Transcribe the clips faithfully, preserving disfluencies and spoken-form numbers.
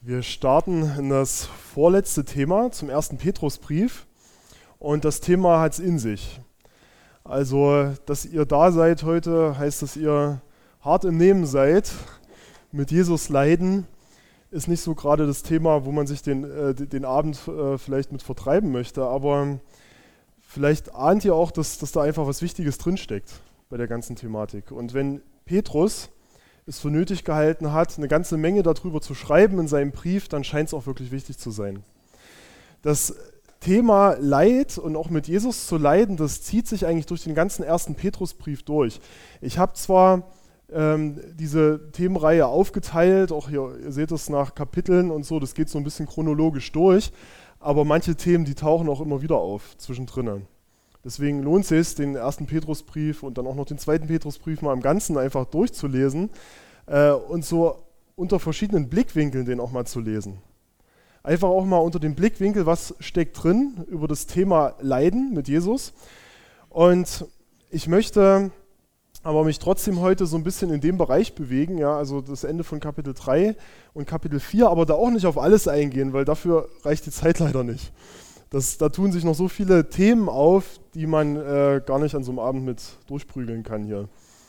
Wir starten in das vorletzte Thema zum ersten Petrusbrief und das Thema hat es in sich. Also, dass ihr da seid heute, heißt, dass ihr hart im Nehmen seid, mit Jesus leiden, ist nicht so gerade das Thema, wo man sich den, äh, den Abend äh, vielleicht mit vertreiben möchte, aber vielleicht ahnt ihr auch, dass, dass da einfach was Wichtiges drinsteckt bei der ganzen Thematik. Und wenn Petrus es für nötig gehalten hat, eine ganze Menge darüber zu schreiben in seinem Brief, dann scheint es auch wirklich wichtig zu sein. Das Thema Leid und auch mit Jesus zu leiden, das zieht sich eigentlich durch den ganzen ersten Petrusbrief durch. Ich habe zwar ähm, diese Themenreihe aufgeteilt, auch hier, ihr seht es nach Kapiteln und so, das geht so ein bisschen chronologisch durch, aber manche Themen, die tauchen auch immer wieder auf zwischendrin. Deswegen lohnt es sich, den ersten Petrusbrief und dann auch noch den zweiten Petrusbrief mal im Ganzen einfach durchzulesen äh, und so unter verschiedenen Blickwinkeln den auch mal zu lesen. Einfach auch mal unter dem Blickwinkel, was steckt drin über das Thema Leiden mit Jesus. Und ich möchte aber mich trotzdem heute so ein bisschen in dem Bereich bewegen, ja, also das Ende von Kapitel drei und Kapitel vier, aber da auch nicht auf alles eingehen, weil dafür reicht die Zeit leider nicht. Das, da tun sich noch so viele Themen auf, die man äh, gar nicht an so einem Abend mit durchprügeln kann hier.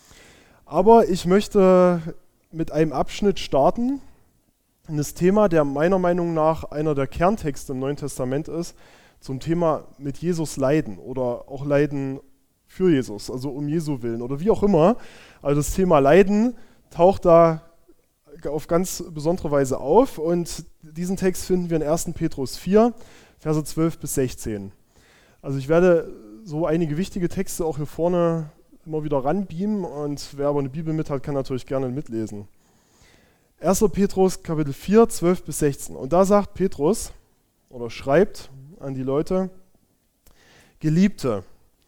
Aber ich möchte mit einem Abschnitt starten, in das Thema, der meiner Meinung nach einer der Kerntexte im Neuen Testament ist, zum Thema mit Jesus leiden oder auch leiden für Jesus, also um Jesu willen oder wie auch immer. Also das Thema Leiden taucht da auf ganz besondere Weise auf und diesen Text finden wir in ersten Petrus vier, Verse zwölf bis sechzehn. Also ich werde so einige wichtige Texte auch hier vorne immer wieder ranbeamen und wer aber eine Bibel mit hat, kann natürlich gerne mitlesen. erster Petrus Kapitel vier, zwölf bis sechzehn. Und da sagt Petrus oder schreibt an die Leute: Geliebte,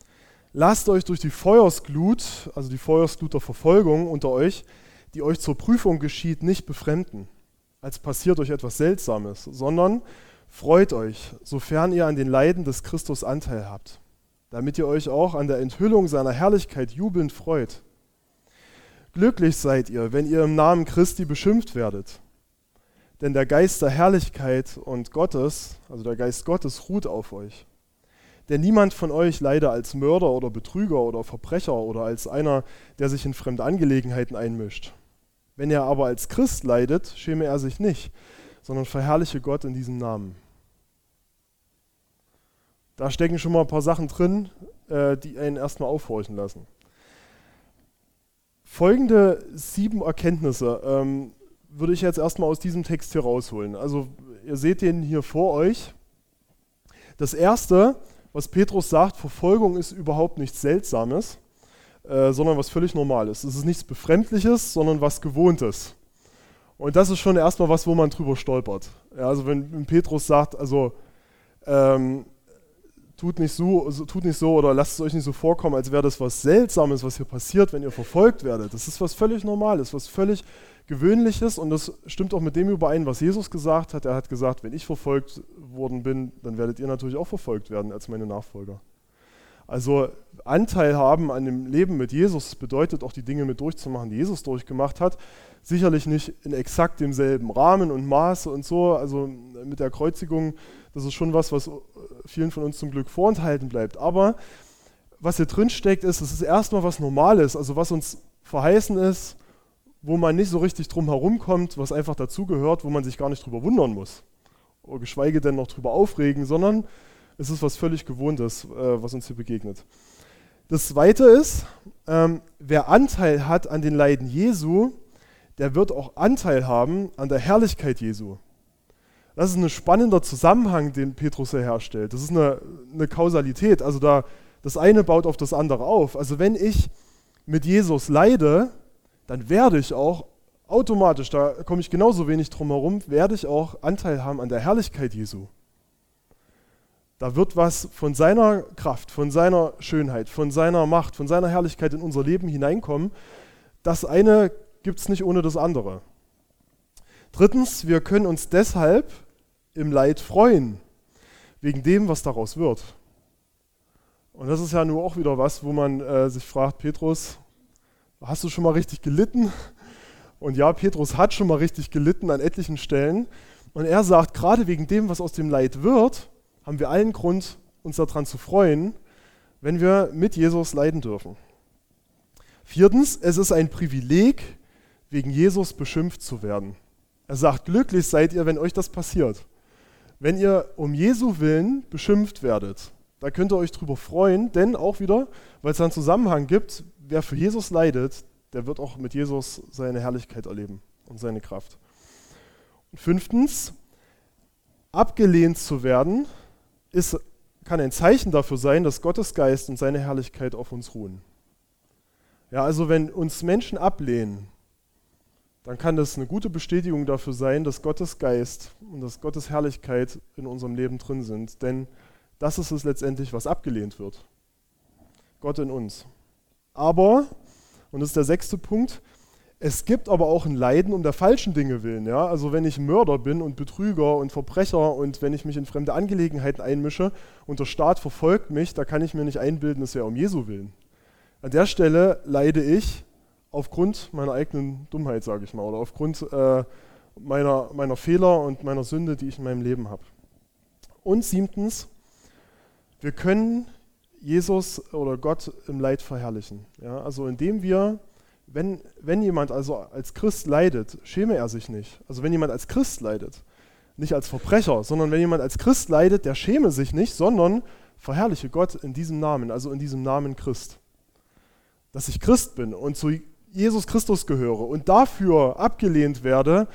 lasst euch durch die Feuersglut, also die Feuersglut der Verfolgung unter euch, die euch zur Prüfung geschieht, nicht befremden, als passiert euch etwas Seltsames, sondern freut euch, sofern ihr an den Leiden des Christus Anteil habt, damit ihr euch auch an der Enthüllung seiner Herrlichkeit jubelnd freut. Glücklich seid ihr, wenn ihr im Namen Christi beschimpft werdet. Denn der Geist der Herrlichkeit und Gottes, also der Geist Gottes, ruht auf euch. Denn niemand von euch leide als Mörder oder Betrüger oder Verbrecher oder als einer, der sich in fremde Angelegenheiten einmischt. Wenn er aber als Christ leidet, schäme er sich nicht, sondern verherrliche Gott in diesem Namen. Da stecken schon mal ein paar Sachen drin, äh, die einen erstmal aufhorchen lassen. Folgende sieben Erkenntnisse ähm, würde ich jetzt erstmal aus diesem Text hier rausholen. Also ihr seht den hier vor euch. Das erste, was Petrus sagt, Verfolgung ist überhaupt nichts Seltsames, äh, sondern was völlig Normales. Es ist nichts Befremdliches, sondern was Gewohntes. Und das ist schon erstmal was, wo man drüber stolpert. Ja, also wenn, wenn Petrus sagt, also ähm, tut nicht so, tut nicht so oder lasst es euch nicht so vorkommen, als wäre das was Seltsames, was hier passiert, wenn ihr verfolgt werdet. Das ist was völlig Normales, was völlig Gewöhnliches und das stimmt auch mit dem überein, was Jesus gesagt hat. Er hat gesagt, wenn ich verfolgt worden bin, dann werdet ihr natürlich auch verfolgt werden als meine Nachfolger. Also Anteil haben an dem Leben mit Jesus bedeutet auch die Dinge mit durchzumachen, die Jesus durchgemacht hat. Sicherlich nicht in exakt demselben Rahmen und Maße und so. Also mit der Kreuzigung, das ist schon was, was vielen von uns zum Glück vorenthalten bleibt. Aber was hier drin steckt, ist, es ist erstmal was Normales, also was uns verheißen ist, wo man nicht so richtig drum herum kommt, was einfach dazugehört, wo man sich gar nicht drüber wundern muss. Oder geschweige denn noch drüber aufregen, sondern es ist was völlig Gewohntes, äh, was uns hier begegnet. Das Zweite ist, ähm, wer Anteil hat an den Leiden Jesu, der wird auch Anteil haben an der Herrlichkeit Jesu. Das ist ein spannender Zusammenhang, den Petrus hier herstellt. Das ist eine, eine Kausalität, also da, das eine baut auf das andere auf. Also wenn ich mit Jesus leide, dann werde ich auch automatisch, da komme ich genauso wenig drum herum, werde ich auch Anteil haben an der Herrlichkeit Jesu. Da wird was von seiner Kraft, von seiner Schönheit, von seiner Macht, von seiner Herrlichkeit in unser Leben hineinkommen. Das eine gibt es nicht ohne das andere. Drittens, wir können uns deshalb im Leid freuen, wegen dem, was daraus wird. Und das ist ja nur auch wieder was, wo man äh, sich fragt, Petrus, hast du schon mal richtig gelitten? Und ja, Petrus hat schon mal richtig gelitten an etlichen Stellen. Und er sagt, gerade wegen dem, was aus dem Leid wird, haben wir allen Grund, uns daran zu freuen, wenn wir mit Jesus leiden dürfen. Viertens, es ist ein Privileg, wegen Jesus beschimpft zu werden. Er sagt, glücklich seid ihr, wenn euch das passiert. Wenn ihr um Jesu willen beschimpft werdet, da könnt ihr euch drüber freuen, denn auch wieder, weil es einen Zusammenhang gibt, wer für Jesus leidet, der wird auch mit Jesus seine Herrlichkeit erleben und seine Kraft. Und fünftens, abgelehnt zu werden, ist, kann ein Zeichen dafür sein, dass Gottes Geist und seine Herrlichkeit auf uns ruhen. Ja, also wenn uns Menschen ablehnen, dann kann das eine gute Bestätigung dafür sein, dass Gottes Geist und dass Gottes Herrlichkeit in unserem Leben drin sind. Denn das ist es letztendlich, was abgelehnt wird. Gott in uns. Aber, und das ist der sechste Punkt, es gibt aber auch ein Leiden um der falschen Dinge willen. Ja? Also wenn ich Mörder bin und Betrüger und Verbrecher und wenn ich mich in fremde Angelegenheiten einmische und der Staat verfolgt mich, da kann ich mir nicht einbilden, es wäre um Jesu willen. An der Stelle leide ich aufgrund meiner eigenen Dummheit, sage ich mal, oder aufgrund äh, meiner, meiner Fehler und meiner Sünde, die ich in meinem Leben habe. Und siebtens, wir können Jesus oder Gott im Leid verherrlichen. Ja? Also indem wir, wenn, wenn jemand also als Christ leidet, schäme er sich nicht. Also wenn jemand als Christ leidet, nicht als Verbrecher, sondern wenn jemand als Christ leidet, der schäme sich nicht, sondern verherrliche Gott in diesem Namen, also in diesem Namen Christ. Dass ich Christ bin und zu Jesus Christus gehöre und dafür abgelehnt werde,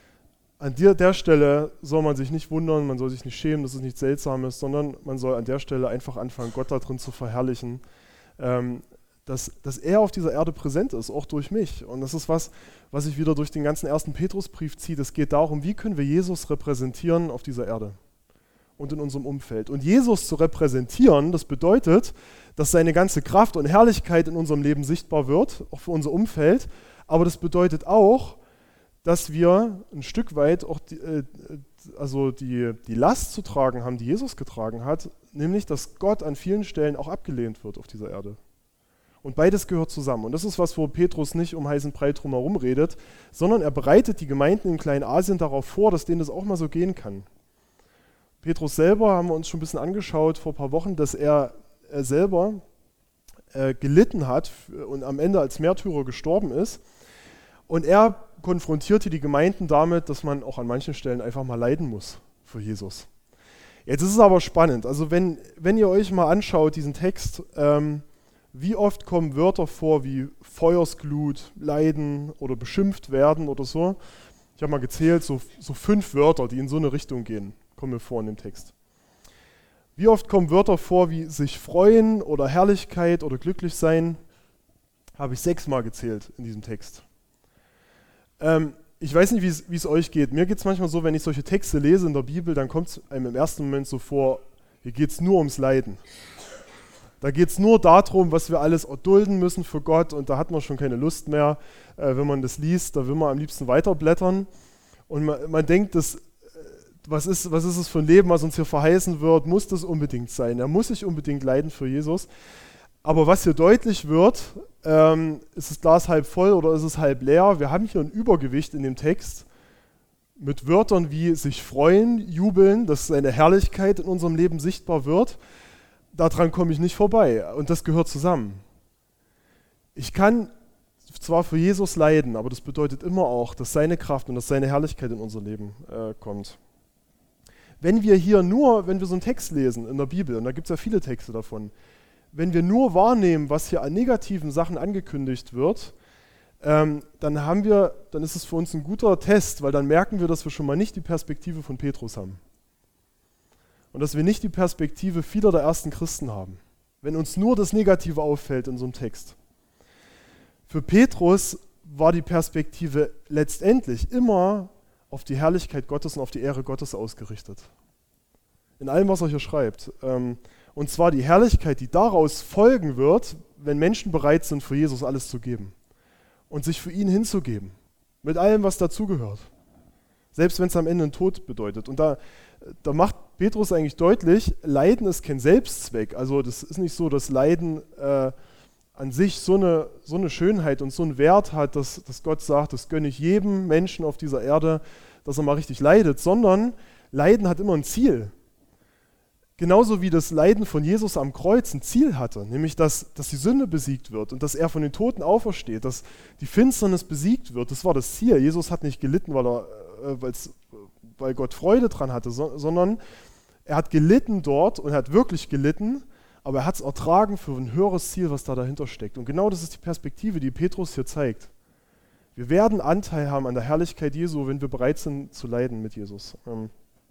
an der, der Stelle soll man sich nicht wundern, man soll sich nicht schämen, dass es nichts Seltsames, sondern man soll an der Stelle einfach anfangen, Gott da drin zu verherrlichen, ähm, dass, dass er auf dieser Erde präsent ist, auch durch mich. Und das ist was, was sich wieder durch den ganzen ersten Petrusbrief zieht. Es geht darum, wie können wir Jesus repräsentieren auf dieser Erde und in unserem Umfeld. Und Jesus zu repräsentieren, das bedeutet, dass seine ganze Kraft und Herrlichkeit in unserem Leben sichtbar wird, auch für unser Umfeld. Aber das bedeutet auch, dass wir ein Stück weit auch die, äh, also die, die Last zu tragen haben, die Jesus getragen hat, nämlich, dass Gott an vielen Stellen auch abgelehnt wird auf dieser Erde. Und beides gehört zusammen. Und das ist was, wo Petrus nicht um heißen Brei drum herum redet, sondern er bereitet die Gemeinden in Kleinasien darauf vor, dass denen das auch mal so gehen kann. Petrus selber haben wir uns schon ein bisschen angeschaut vor ein paar Wochen, dass er, er selber äh, gelitten hat und am Ende als Märtyrer gestorben ist. Und er konfrontierte die Gemeinden damit, dass man auch an manchen Stellen einfach mal leiden muss für Jesus. Jetzt ist es aber spannend. Also wenn, wenn ihr euch mal anschaut, diesen Text, ähm, wie oft kommen Wörter vor wie Feuersglut, Leiden oder beschimpft werden oder so. Ich habe mal gezählt, so, so fünf Wörter, die in so eine Richtung gehen, kommen mir vor in dem Text. Wie oft kommen Wörter vor wie sich freuen oder Herrlichkeit oder glücklich sein? Habe ich sechsmal gezählt in diesem Text. Ähm, ich weiß nicht, wie es euch geht. Mir geht es manchmal so, wenn ich solche Texte lese in der Bibel, dann kommt es einem im ersten Moment so vor, hier geht es nur ums Leiden. Da geht es nur darum, was wir alles erdulden müssen für Gott und da hat man schon keine Lust mehr, äh, wenn man das liest, da will man am liebsten weiterblättern und man, man denkt, das, äh, was, ist, was ist es für ein Leben, was uns hier verheißen wird, muss das unbedingt sein, er muss sich unbedingt leiden für Jesus. Aber was hier deutlich wird, ähm, ist das Glas halb voll oder ist es halb leer? Wir haben hier ein Übergewicht in dem Text mit Wörtern wie sich freuen, jubeln, dass seine Herrlichkeit in unserem Leben sichtbar wird. Daran komme ich nicht vorbei und das gehört zusammen. Ich kann zwar für Jesus leiden, aber das bedeutet immer auch, dass seine Kraft und dass seine Herrlichkeit in unser Leben äh, kommt. Wenn wir hier nur, wenn wir so einen Text lesen in der Bibel, und da gibt es ja viele Texte davon, wenn wir nur wahrnehmen, was hier an negativen Sachen angekündigt wird, ähm, dann haben wir, dann ist es für uns ein guter Test, weil dann merken wir, dass wir schon mal nicht die Perspektive von Petrus haben. Und dass wir nicht die Perspektive vieler der ersten Christen haben, wenn uns nur das Negative auffällt in so einem Text. Für Petrus war die Perspektive letztendlich immer auf die Herrlichkeit Gottes und auf die Ehre Gottes ausgerichtet. In allem, was er hier schreibt. Ähm, Und zwar die Herrlichkeit, die daraus folgen wird, wenn Menschen bereit sind, für Jesus alles zu geben und sich für ihn hinzugeben, mit allem, was dazugehört. Selbst wenn es am Ende einen Tod bedeutet. Und da, da macht Petrus eigentlich deutlich, Leiden ist kein Selbstzweck. Also das ist nicht so, dass Leiden äh, an sich so eine, so eine Schönheit und so einen Wert hat, dass, dass Gott sagt, das gönne ich jedem Menschen auf dieser Erde, dass er mal richtig leidet, sondern Leiden hat immer ein Ziel. Genauso wie das Leiden von Jesus am Kreuz ein Ziel hatte, nämlich dass, dass die Sünde besiegt wird und dass er von den Toten aufersteht, dass die Finsternis besiegt wird. Das war das Ziel. Jesus hat nicht gelitten, weil, er, äh, weil's, weil Gott Freude dran hatte, so, sondern er hat gelitten dort und er hat wirklich gelitten, aber er hat es ertragen für ein höheres Ziel, was da dahinter steckt. Und genau das ist die Perspektive, die Petrus hier zeigt. Wir werden Anteil haben an der Herrlichkeit Jesu, wenn wir bereit sind zu leiden mit Jesus. Ähm,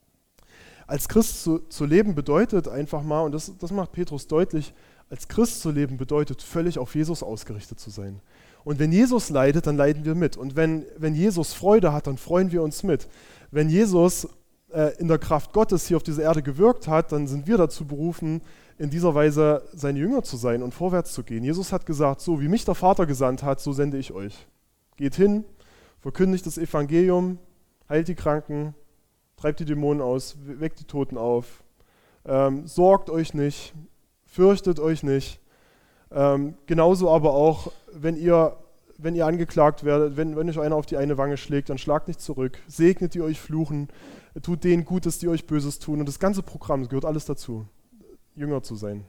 Als Christ zu, zu leben bedeutet einfach mal, und das, das macht Petrus deutlich, als Christ zu leben bedeutet völlig auf Jesus ausgerichtet zu sein. Und wenn Jesus leidet, dann leiden wir mit. Und wenn, wenn Jesus Freude hat, dann freuen wir uns mit. Wenn Jesus äh, in der Kraft Gottes hier auf dieser Erde gewirkt hat, dann sind wir dazu berufen, in dieser Weise seine Jünger zu sein und vorwärts zu gehen. Jesus hat gesagt, so wie mich der Vater gesandt hat, so sende ich euch. Geht hin, verkündigt das Evangelium, heilt die Kranken, treibt die Dämonen aus, weckt die Toten auf, ähm, sorgt euch nicht, fürchtet euch nicht. Ähm, genauso aber auch, wenn ihr, wenn ihr angeklagt werdet, wenn, wenn euch einer auf die eine Wange schlägt, dann schlagt nicht zurück, segnet die euch fluchen, tut denen Gutes, die euch Böses tun. Und das ganze Programm, das gehört alles dazu, Jünger zu sein.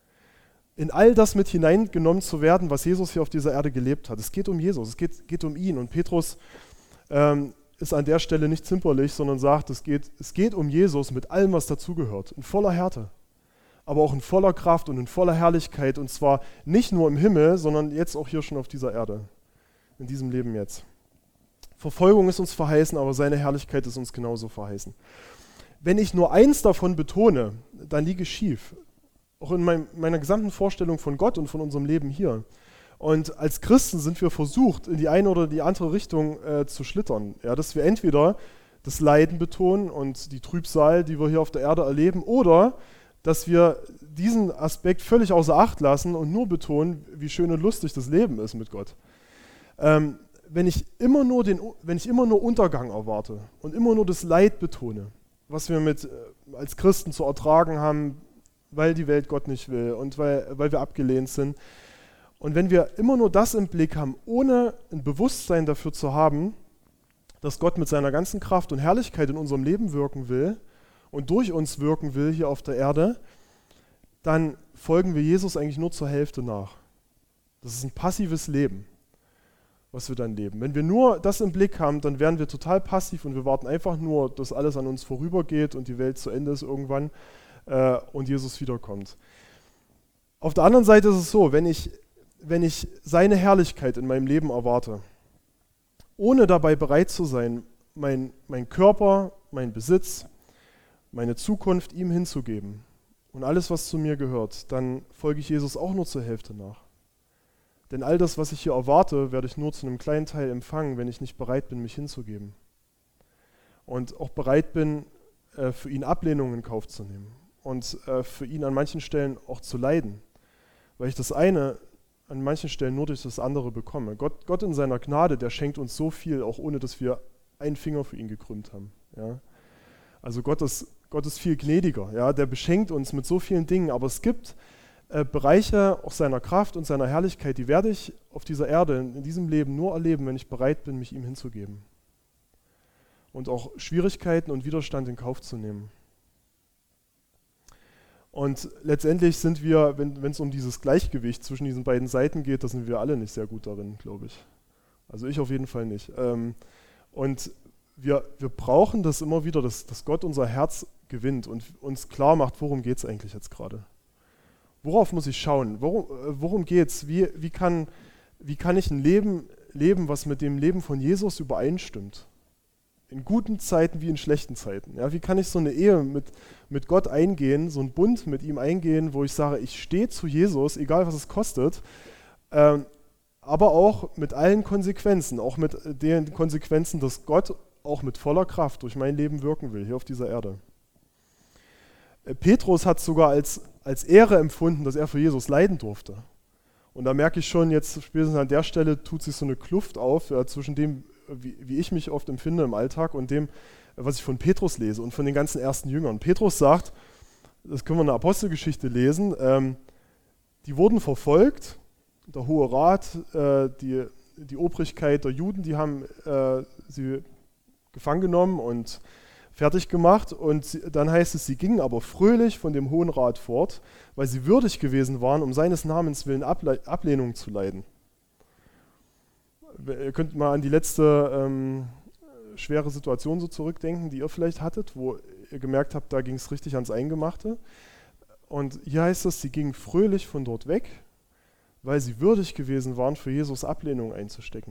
In all das mit hineingenommen zu werden, was Jesus hier auf dieser Erde gelebt hat. Es geht um Jesus, es geht, geht um ihn. Und Petrus ähm, ist an der Stelle nicht zimperlich, sondern sagt, es geht, es geht um Jesus mit allem, was dazugehört, in voller Härte, aber auch in voller Kraft und in voller Herrlichkeit, und zwar nicht nur im Himmel, sondern jetzt auch hier schon auf dieser Erde, in diesem Leben jetzt. Verfolgung ist uns verheißen, aber seine Herrlichkeit ist uns genauso verheißen. Wenn ich nur eins davon betone, dann liege ich schief, auch in mein, meiner gesamten Vorstellung von Gott und von unserem Leben hier. Und als Christen sind wir versucht, in die eine oder die andere Richtung äh, zu schlittern. Ja, dass wir entweder das Leiden betonen und die Trübsal, die wir hier auf der Erde erleben, oder dass wir diesen Aspekt völlig außer Acht lassen und nur betonen, wie schön und lustig das Leben ist mit Gott. Ähm, wenn ich immer nur den, wenn ich immer nur Untergang erwarte und immer nur das Leid betone, was wir mit, äh, als Christen zu ertragen haben, weil die Welt Gott nicht will und weil, weil wir abgelehnt sind, und wenn wir immer nur das im Blick haben, ohne ein Bewusstsein dafür zu haben, dass Gott mit seiner ganzen Kraft und Herrlichkeit in unserem Leben wirken will und durch uns wirken will hier auf der Erde, dann folgen wir Jesus eigentlich nur zur Hälfte nach. Das ist ein passives Leben, was wir dann leben. Wenn wir nur das im Blick haben, dann werden wir total passiv und wir warten einfach nur, dass alles an uns vorübergeht und die Welt zu Ende ist irgendwann äh, und Jesus wiederkommt. Auf der anderen Seite ist es so, wenn ich wenn ich seine Herrlichkeit in meinem Leben erwarte, ohne dabei bereit zu sein, mein, mein Körper, mein Besitz, meine Zukunft ihm hinzugeben und alles, was zu mir gehört, dann folge ich Jesus auch nur zur Hälfte nach. Denn all das, was ich hier erwarte, werde ich nur zu einem kleinen Teil empfangen, wenn ich nicht bereit bin, mich hinzugeben. Und auch bereit bin, äh, für ihn Ablehnung in Kauf zu nehmen und äh, für ihn an manchen Stellen auch zu leiden, weil ich das eine an manchen Stellen nur durch das andere bekomme. Gott, Gott in seiner Gnade, der schenkt uns so viel, auch ohne dass wir einen Finger für ihn gekrümmt haben. Ja? Also Gott ist, Gott ist viel gnädiger, ja? Der beschenkt uns mit so vielen Dingen, aber es gibt äh, Bereiche auch seiner Kraft und seiner Herrlichkeit, die werde ich auf dieser Erde, in, in diesem Leben nur erleben, wenn ich bereit bin, mich ihm hinzugeben. Und auch Schwierigkeiten und Widerstand in Kauf zu nehmen. Und letztendlich sind wir, wenn es um dieses Gleichgewicht zwischen diesen beiden Seiten geht, da sind wir alle nicht sehr gut darin, glaube ich. Also ich auf jeden Fall nicht. Ähm, und wir, wir brauchen das immer wieder, dass, dass Gott unser Herz gewinnt und uns klar macht, worum geht es eigentlich jetzt gerade. Worauf muss ich schauen? Worum, worum geht es? Wie, wie, kann, wie kann ich ein Leben leben, was mit dem Leben von Jesus übereinstimmt? In guten Zeiten wie in schlechten Zeiten. Ja, wie kann ich so eine Ehe mit, mit Gott eingehen, so einen Bund mit ihm eingehen, wo ich sage, ich stehe zu Jesus, egal was es kostet, ähm, aber auch mit allen Konsequenzen, auch mit den Konsequenzen, dass Gott auch mit voller Kraft durch mein Leben wirken will, hier auf dieser Erde. Äh, Petrus hat sogar als, als Ehre empfunden, dass er für Jesus leiden durfte. Und da merke ich schon, jetzt spätestens an der Stelle tut sich so eine Kluft auf ja, zwischen dem, Wie, wie ich mich oft empfinde im Alltag und dem, was ich von Petrus lese und von den ganzen ersten Jüngern. Petrus sagt, das können wir in der Apostelgeschichte lesen, ähm, die wurden verfolgt, der Hohe Rat, äh, die, die Obrigkeit der Juden, die haben äh, sie gefangen genommen und fertig gemacht. Und sie, dann heißt es, sie gingen aber fröhlich von dem Hohen Rat fort, weil sie würdig gewesen waren, um seines Namens willen Able- Ablehnung zu leiden. Ihr könnt mal an die letzte ähm, schwere Situation so zurückdenken, die ihr vielleicht hattet, wo ihr gemerkt habt, da ging es richtig ans Eingemachte. Und hier heißt es, sie gingen fröhlich von dort weg, weil sie würdig gewesen waren, für Jesus Ablehnung einzustecken.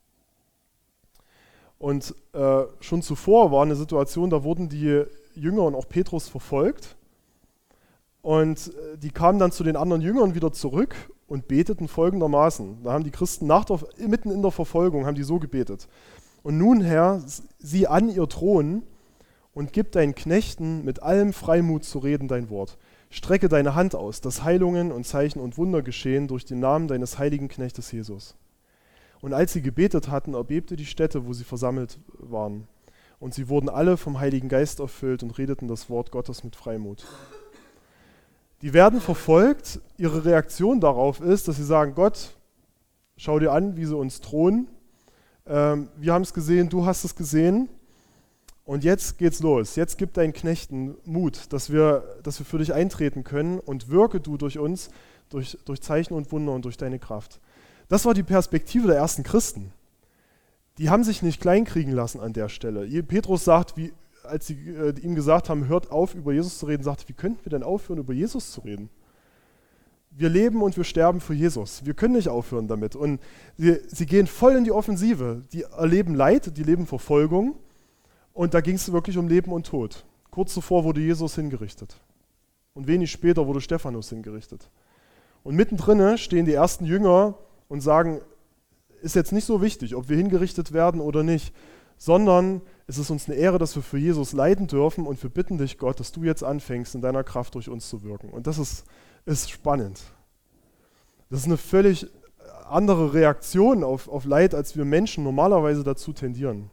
Und äh, schon zuvor war eine Situation, da wurden die Jünger und auch Petrus verfolgt. Und äh, die kamen dann zu den anderen Jüngern wieder zurück und beteten folgendermaßen. Da haben die Christen nach der, mitten in der Verfolgung, haben die so gebetet. Und nun, Herr, sieh an ihr Thron und gib deinen Knechten mit allem Freimut zu reden dein Wort. Strecke deine Hand aus, dass Heilungen und Zeichen und Wunder geschehen durch den Namen deines heiligen Knechtes Jesus. Und als sie gebetet hatten, erbebte die Stätte, wo sie versammelt waren. Und sie wurden alle vom Heiligen Geist erfüllt und redeten das Wort Gottes mit Freimut. Die werden verfolgt. Ihre Reaktion darauf ist, dass sie sagen, Gott, schau dir an, wie sie uns drohen. Ähm, wir haben es gesehen, du hast es gesehen. Und jetzt geht's los. Jetzt gib deinen Knechten Mut, dass wir, dass wir für dich eintreten können und wirke du durch uns, durch, durch Zeichen und Wunder und durch deine Kraft. Das war die Perspektive der ersten Christen. Die haben sich nicht kleinkriegen lassen an der Stelle. Petrus sagt, wie, als sie äh, ihm gesagt haben, hört auf, über Jesus zu reden, sagt, wie könnten wir denn aufhören, über Jesus zu reden? Wir leben und wir sterben für Jesus. Wir können nicht aufhören damit. Und sie, sie gehen voll in die Offensive. Die erleben Leid, die leben Verfolgung. Und da ging es wirklich um Leben und Tod. Kurz zuvor wurde Jesus hingerichtet. Und wenig später wurde Stephanus hingerichtet. Und mittendrin stehen die ersten Jünger und sagen, ist jetzt nicht so wichtig, ob wir hingerichtet werden oder nicht, sondern es ist uns eine Ehre, dass wir für Jesus leiden dürfen und wir bitten dich, Gott, dass du jetzt anfängst, in deiner Kraft durch uns zu wirken. Und das ist, ist spannend. Das ist eine völlig andere Reaktion auf, auf Leid, als wir Menschen normalerweise dazu tendieren.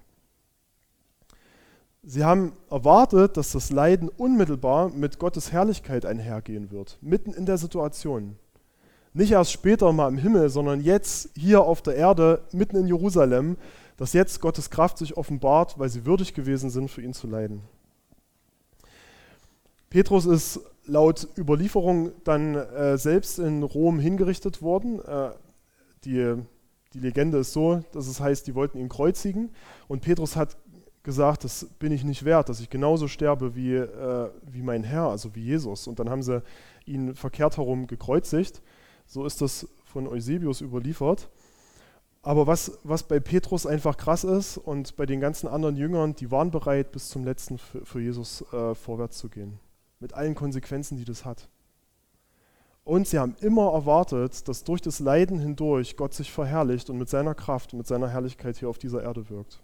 Sie haben erwartet, dass das Leiden unmittelbar mit Gottes Herrlichkeit einhergehen wird, mitten in der Situation. Nicht erst später mal im Himmel, sondern jetzt hier auf der Erde, mitten in Jerusalem, dass jetzt Gottes Kraft sich offenbart, weil sie würdig gewesen sind, für ihn zu leiden. Petrus ist laut Überlieferung dann äh, selbst in Rom hingerichtet worden. Äh, die, die Legende ist so, dass es heißt, die wollten ihn kreuzigen. Und Petrus hat gesagt, das bin ich nicht wert, dass ich genauso sterbe wie, äh, wie mein Herr, also wie Jesus. Und dann haben sie ihn verkehrt herum gekreuzigt. So ist das von Eusebius überliefert. Aber was, was bei Petrus einfach krass ist und bei den ganzen anderen Jüngern, die waren bereit, bis zum Letzten für, für Jesus äh, vorwärts zu gehen. Mit allen Konsequenzen, die das hat. Und sie haben immer erwartet, dass durch das Leiden hindurch Gott sich verherrlicht und mit seiner Kraft und mit seiner Herrlichkeit hier auf dieser Erde wirkt.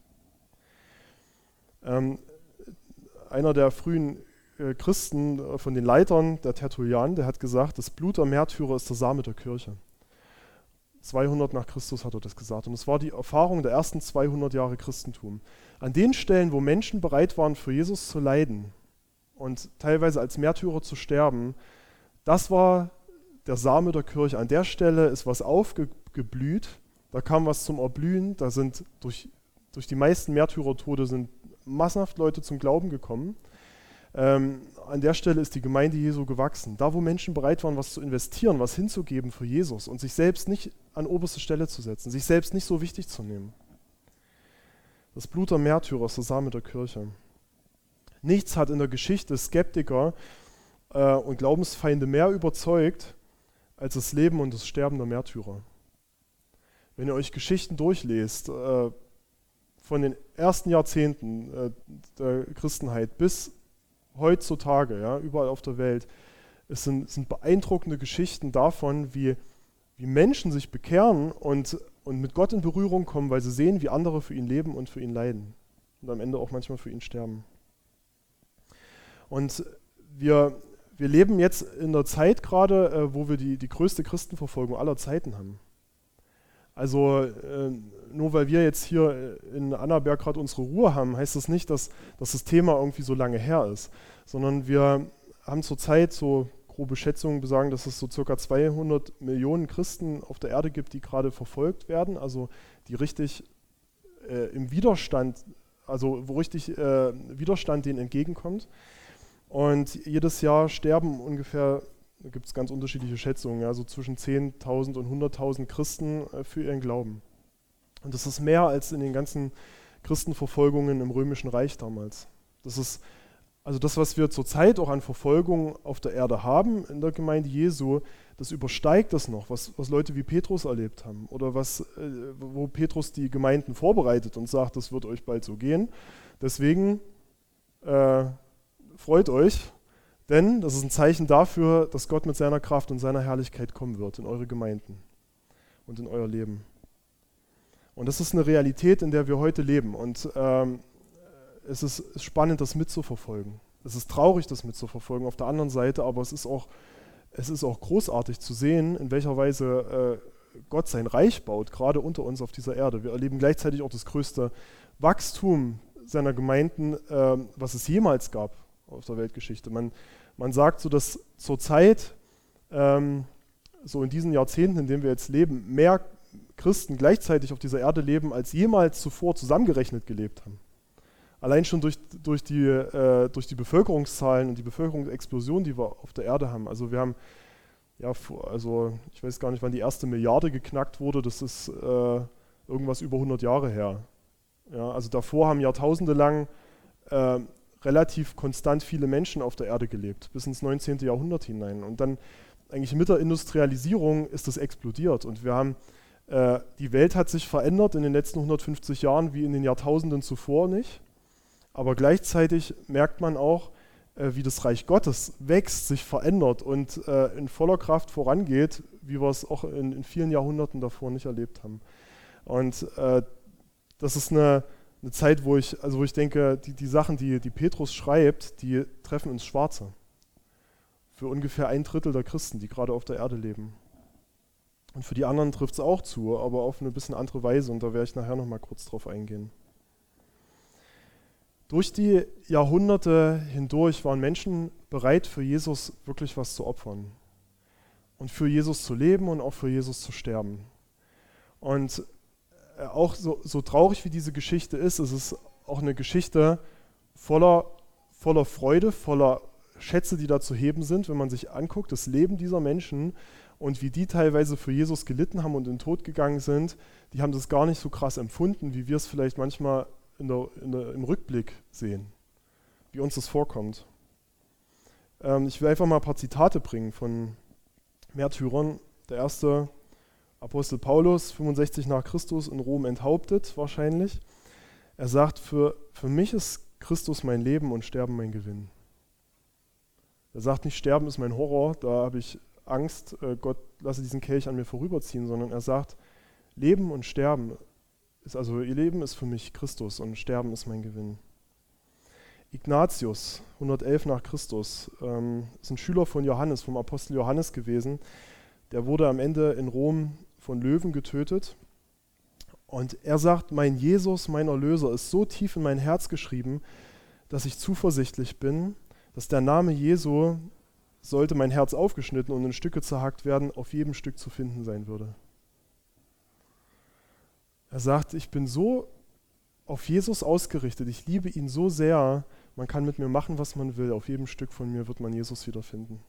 Ähm, einer der frühen äh, Christen, äh, von den Leitern, der Tertullian, der hat gesagt, das Blut der Märtyrer ist der Same der Kirche. zweihundert nach Christus hat er das gesagt. Und es war die Erfahrung der ersten zweihundert Jahre Christentum. An den Stellen, wo Menschen bereit waren, für Jesus zu leiden und teilweise als Märtyrer zu sterben, das war der Same der Kirche. An der Stelle ist was aufgeblüht, da kam was zum Erblühen, da sind durch, durch die meisten Märtyrertode sind massenhaft Leute zum Glauben gekommen. Ähm, an der Stelle ist die Gemeinde Jesu gewachsen. Da, wo Menschen bereit waren, was zu investieren, was hinzugeben für Jesus und sich selbst nicht an oberste Stelle zu setzen, sich selbst nicht so wichtig zu nehmen. Das Blut der Märtyrer ist der Same der Kirche. Nichts hat in der Geschichte Skeptiker äh, und Glaubensfeinde mehr überzeugt, als das Leben und das Sterben der Märtyrer. Wenn ihr euch Geschichten durchlest, äh, von den ersten Jahrzehnten äh, der Christenheit bis heutzutage, ja, überall auf der Welt, es sind, sind beeindruckende Geschichten davon, wie, wie Menschen sich bekehren und, und mit Gott in Berührung kommen, weil sie sehen, wie andere für ihn leben und für ihn leiden und am Ende auch manchmal für ihn sterben. Und wir, wir leben jetzt in der Zeit gerade, äh, wo wir die, die größte Christenverfolgung aller Zeiten haben. Also äh, nur weil wir jetzt hier in Annaberg gerade unsere Ruhe haben, heißt das nicht, dass, dass das Thema irgendwie so lange her ist, sondern wir haben zurzeit so grobe Schätzungen besagen, dass es so circa zweihundert Millionen Christen auf der Erde gibt, die gerade verfolgt werden, also die richtig äh, im Widerstand, also wo richtig äh, Widerstand denen entgegenkommt. Und jedes Jahr sterben ungefähr, da gibt es ganz unterschiedliche Schätzungen, also zwischen zehntausend und hunderttausend Christen äh, für ihren Glauben. Und das ist mehr als in den ganzen Christenverfolgungen im Römischen Reich damals. Das ist also das, was wir zurzeit auch an Verfolgung auf der Erde haben in der Gemeinde Jesu, das übersteigt das noch, was, was Leute wie Petrus erlebt haben oder was, äh, wo Petrus die Gemeinden vorbereitet und sagt, das wird euch bald so gehen. Deswegen äh, freut euch, denn das ist ein Zeichen dafür, dass Gott mit seiner Kraft und seiner Herrlichkeit kommen wird in eure Gemeinden und in euer Leben. Und das ist eine Realität, in der wir heute leben. Und ähm, es ist spannend, das mitzuverfolgen. Es ist traurig, das mitzuverfolgen auf der anderen Seite, aber es ist auch, es ist auch großartig zu sehen, in welcher Weise äh, Gott sein Reich baut, gerade unter uns auf dieser Erde. Wir erleben gleichzeitig auch das größte Wachstum seiner Gemeinden, äh, was es jemals gab auf der Weltgeschichte. Man, man sagt so, dass zurzeit, ähm, so in diesen Jahrzehnten, in denen wir jetzt leben, mehr Christen gleichzeitig auf dieser Erde leben, als jemals zuvor zusammengerechnet gelebt haben. Allein schon durch, durch, die, äh, durch die Bevölkerungszahlen und die Bevölkerungsexplosion, die wir auf der Erde haben. Also wir haben, ja, also ich weiß gar nicht, wann die erste Milliarde geknackt wurde, das ist äh, irgendwas über hundert Jahre her. Ja, also davor haben Jahrtausende lang äh, relativ konstant viele Menschen auf der Erde gelebt, bis ins neunzehnte Jahrhundert hinein. Und dann eigentlich mit der Industrialisierung ist das explodiert. Und wir haben, äh, die Welt hat sich verändert in den letzten hundertfünfzig Jahren wie in den Jahrtausenden zuvor nicht. Aber gleichzeitig merkt man auch, äh, wie das Reich Gottes wächst, sich verändert und äh, in voller Kraft vorangeht, wie wir es auch in, in vielen Jahrhunderten davor nicht erlebt haben. Und äh, das ist eine, eine Zeit, wo ich, also wo ich denke, die, die Sachen, die, die Petrus schreibt, die treffen ins Schwarze. Für ungefähr ein Drittel der Christen, die gerade auf der Erde leben. Und für die anderen trifft es auch zu, aber auf eine bisschen andere Weise. Und da werde ich nachher noch mal kurz drauf eingehen. Durch die Jahrhunderte hindurch waren Menschen bereit, für Jesus wirklich was zu opfern und für Jesus zu leben und auch für Jesus zu sterben. Und auch so, so traurig wie diese Geschichte ist, es ist auch eine Geschichte voller, voller Freude, voller Schätze, die da zu heben sind, wenn man sich anguckt, das Leben dieser Menschen und wie die teilweise für Jesus gelitten haben und in den Tod gegangen sind, die haben das gar nicht so krass empfunden, wie wir es vielleicht manchmal In der, in der, im Rückblick sehen, wie uns das vorkommt. Ähm, ich will einfach mal ein paar Zitate bringen von Märtyrern. Der erste, Apostel Paulus, fünfundsechzig nach Christus, in Rom enthauptet wahrscheinlich. Er sagt, für, für mich ist Christus mein Leben und Sterben mein Gewinn. Er sagt nicht, Sterben ist mein Horror, da habe ich Angst, äh, Gott lasse diesen Kelch an mir vorüberziehen, sondern er sagt, Leben und Sterben ist also, ihr Leben ist für mich Christus und Sterben ist mein Gewinn. Ignatius, hundertelf nach Christus, ähm, ist ein Schüler von Johannes, vom Apostel Johannes gewesen. Der wurde am Ende in Rom von Löwen getötet. Und er sagt, mein Jesus, mein Erlöser, ist so tief in mein Herz geschrieben, dass ich zuversichtlich bin, dass der Name Jesu, sollte mein Herz aufgeschnitten und in Stücke zerhackt werden, auf jedem Stück zu finden sein würde. Er sagt, ich bin so auf Jesus ausgerichtet, ich liebe ihn so sehr, man kann mit mir machen, was man will, auf jedem Stück von mir wird man Jesus wiederfinden.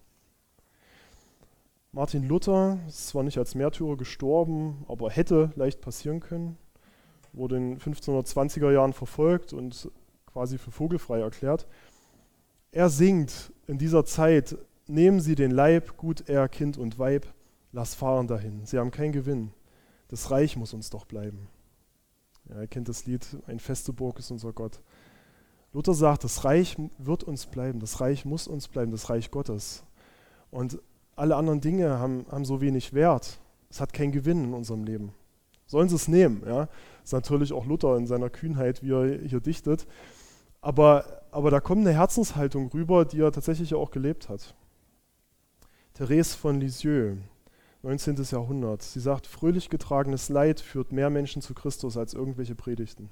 Martin Luther ist zwar nicht als Märtyrer gestorben, aber hätte leicht passieren können, wurde in fünfzehnhundertzwanziger Jahren verfolgt und quasi für vogelfrei erklärt. Er singt in dieser Zeit, nehmen Sie den Leib, gut er, Kind und Weib, lass fahren dahin, sie haben keinen Gewinn. Das Reich muss uns doch bleiben. Ja, ihr kennt das Lied, ein feste Burg ist unser Gott. Luther sagt, das Reich wird uns bleiben, das Reich muss uns bleiben, das Reich Gottes. Und alle anderen Dinge haben, haben so wenig Wert. Es hat keinen Gewinn in unserem Leben. Sollen sie es nehmen? Ja? Das ist natürlich auch Luther in seiner Kühnheit, wie er hier dichtet. Aber, aber da kommt eine Herzenshaltung rüber, die er tatsächlich auch gelebt hat. Therese von Lisieux, neunzehntes Jahrhundert. Sie sagt, fröhlich getragenes Leid führt mehr Menschen zu Christus als irgendwelche Predigten.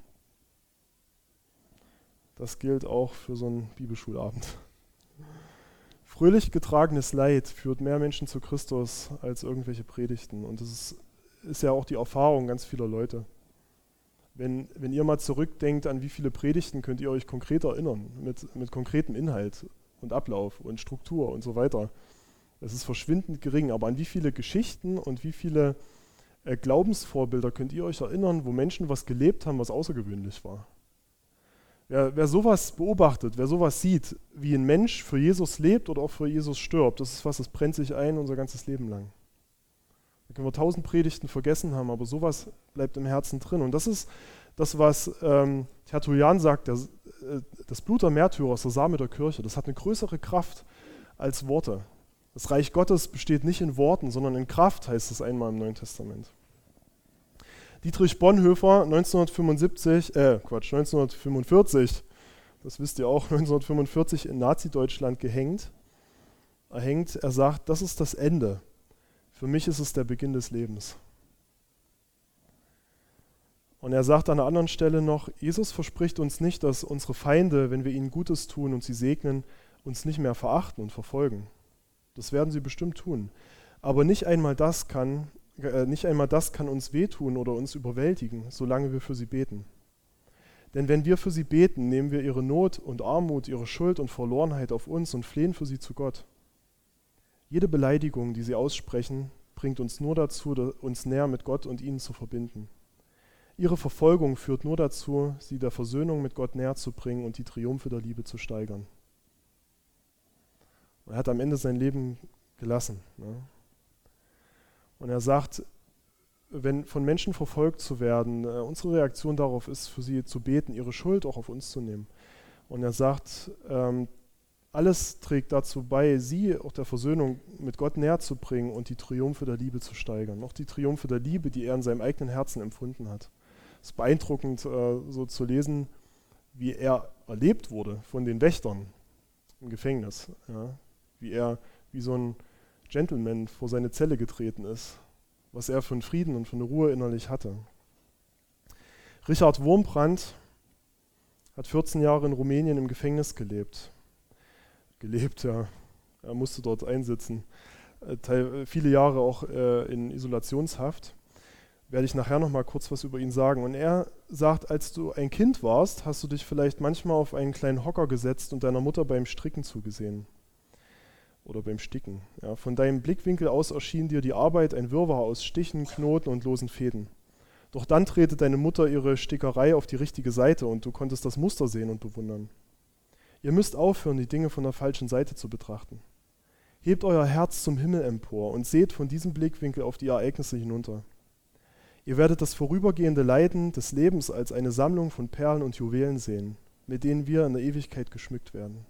Das gilt auch für so einen Bibelschulabend. fröhlich getragenes Leid führt mehr Menschen zu Christus als irgendwelche Predigten. Und das ist, ist ja auch die Erfahrung ganz vieler Leute. Wenn, wenn ihr mal zurückdenkt, an wie viele Predigten könnt ihr euch konkret erinnern, mit, mit konkretem Inhalt und Ablauf und Struktur und so weiter. Das ist verschwindend gering, aber an wie viele Geschichten und wie viele äh, Glaubensvorbilder könnt ihr euch erinnern, wo Menschen was gelebt haben, was außergewöhnlich war. Wer, wer sowas beobachtet, wer sowas sieht, wie ein Mensch für Jesus lebt oder auch für Jesus stirbt, das ist was, das brennt sich ein unser ganzes Leben lang. Da können wir tausend Predigten vergessen haben, aber sowas bleibt im Herzen drin. Und das ist das, was ähm, Tertullian sagt, der, äh, das Blut der Märtyrer ist der Same der Kirche. Das hat eine größere Kraft als Worte. Das Reich Gottes besteht nicht in Worten, sondern in Kraft, heißt es einmal im Neuen Testament. Dietrich Bonhoeffer, neunzehnhundertfünfundsiebzig, äh, Quatsch, neunzehnhundertfünfundvierzig, das wisst ihr auch, neunzehnhundertfünfundvierzig in Nazi-Deutschland gehängt, erhängt. Er sagt, das ist das Ende. Für mich ist es der Beginn des Lebens. Und er sagt an einer anderen Stelle noch, Jesus verspricht uns nicht, dass unsere Feinde, wenn wir ihnen Gutes tun und sie segnen, uns nicht mehr verachten und verfolgen. Das werden sie bestimmt tun. Aber nicht einmal das kann, äh, nicht einmal das kann uns wehtun oder uns überwältigen, solange wir für sie beten. Denn wenn wir für sie beten, nehmen wir ihre Not und Armut, ihre Schuld und Verlorenheit auf uns und flehen für sie zu Gott. Jede Beleidigung, die sie aussprechen, bringt uns nur dazu, uns näher mit Gott und ihnen zu verbinden. Ihre Verfolgung führt nur dazu, sie der Versöhnung mit Gott näher zu bringen und die Triumphe der Liebe zu steigern. Er hat am Ende sein Leben gelassen. Ne? Und er sagt, wenn von Menschen verfolgt zu werden, äh, unsere Reaktion darauf ist, für sie zu beten, ihre Schuld auch auf uns zu nehmen. Und er sagt, ähm, alles trägt dazu bei, sie auch der Versöhnung mit Gott näher zu bringen und die Triumphe der Liebe zu steigern. Auch die Triumphe der Liebe, die er in seinem eigenen Herzen empfunden hat. Es ist beeindruckend, äh, so zu lesen, wie er erlebt wurde von den Wächtern im Gefängnis. Ja? Wie er wie so ein Gentleman vor seine Zelle getreten ist, was er für einen Frieden und für eine Ruhe innerlich hatte. Richard Wurmbrand hat vierzehn Jahre in Rumänien im Gefängnis gelebt. Gelebt, ja. Er musste dort einsitzen. Äh, teil, viele Jahre auch äh, in Isolationshaft. Werde ich nachher noch mal kurz was über ihn sagen. Und er sagt, als du ein Kind warst, hast du dich vielleicht manchmal auf einen kleinen Hocker gesetzt und deiner Mutter beim Stricken zugesehen. Oder beim Sticken. Ja, von deinem Blickwinkel aus erschien dir die Arbeit ein Wirrwarr aus Stichen, Knoten und losen Fäden. Doch dann drehte deine Mutter ihre Stickerei auf die richtige Seite und du konntest das Muster sehen und bewundern. Ihr müsst aufhören, die Dinge von der falschen Seite zu betrachten. Hebt euer Herz zum Himmel empor und seht von diesem Blickwinkel auf die Ereignisse hinunter. Ihr werdet das vorübergehende Leiden des Lebens als eine Sammlung von Perlen und Juwelen sehen, mit denen wir in der Ewigkeit geschmückt werden.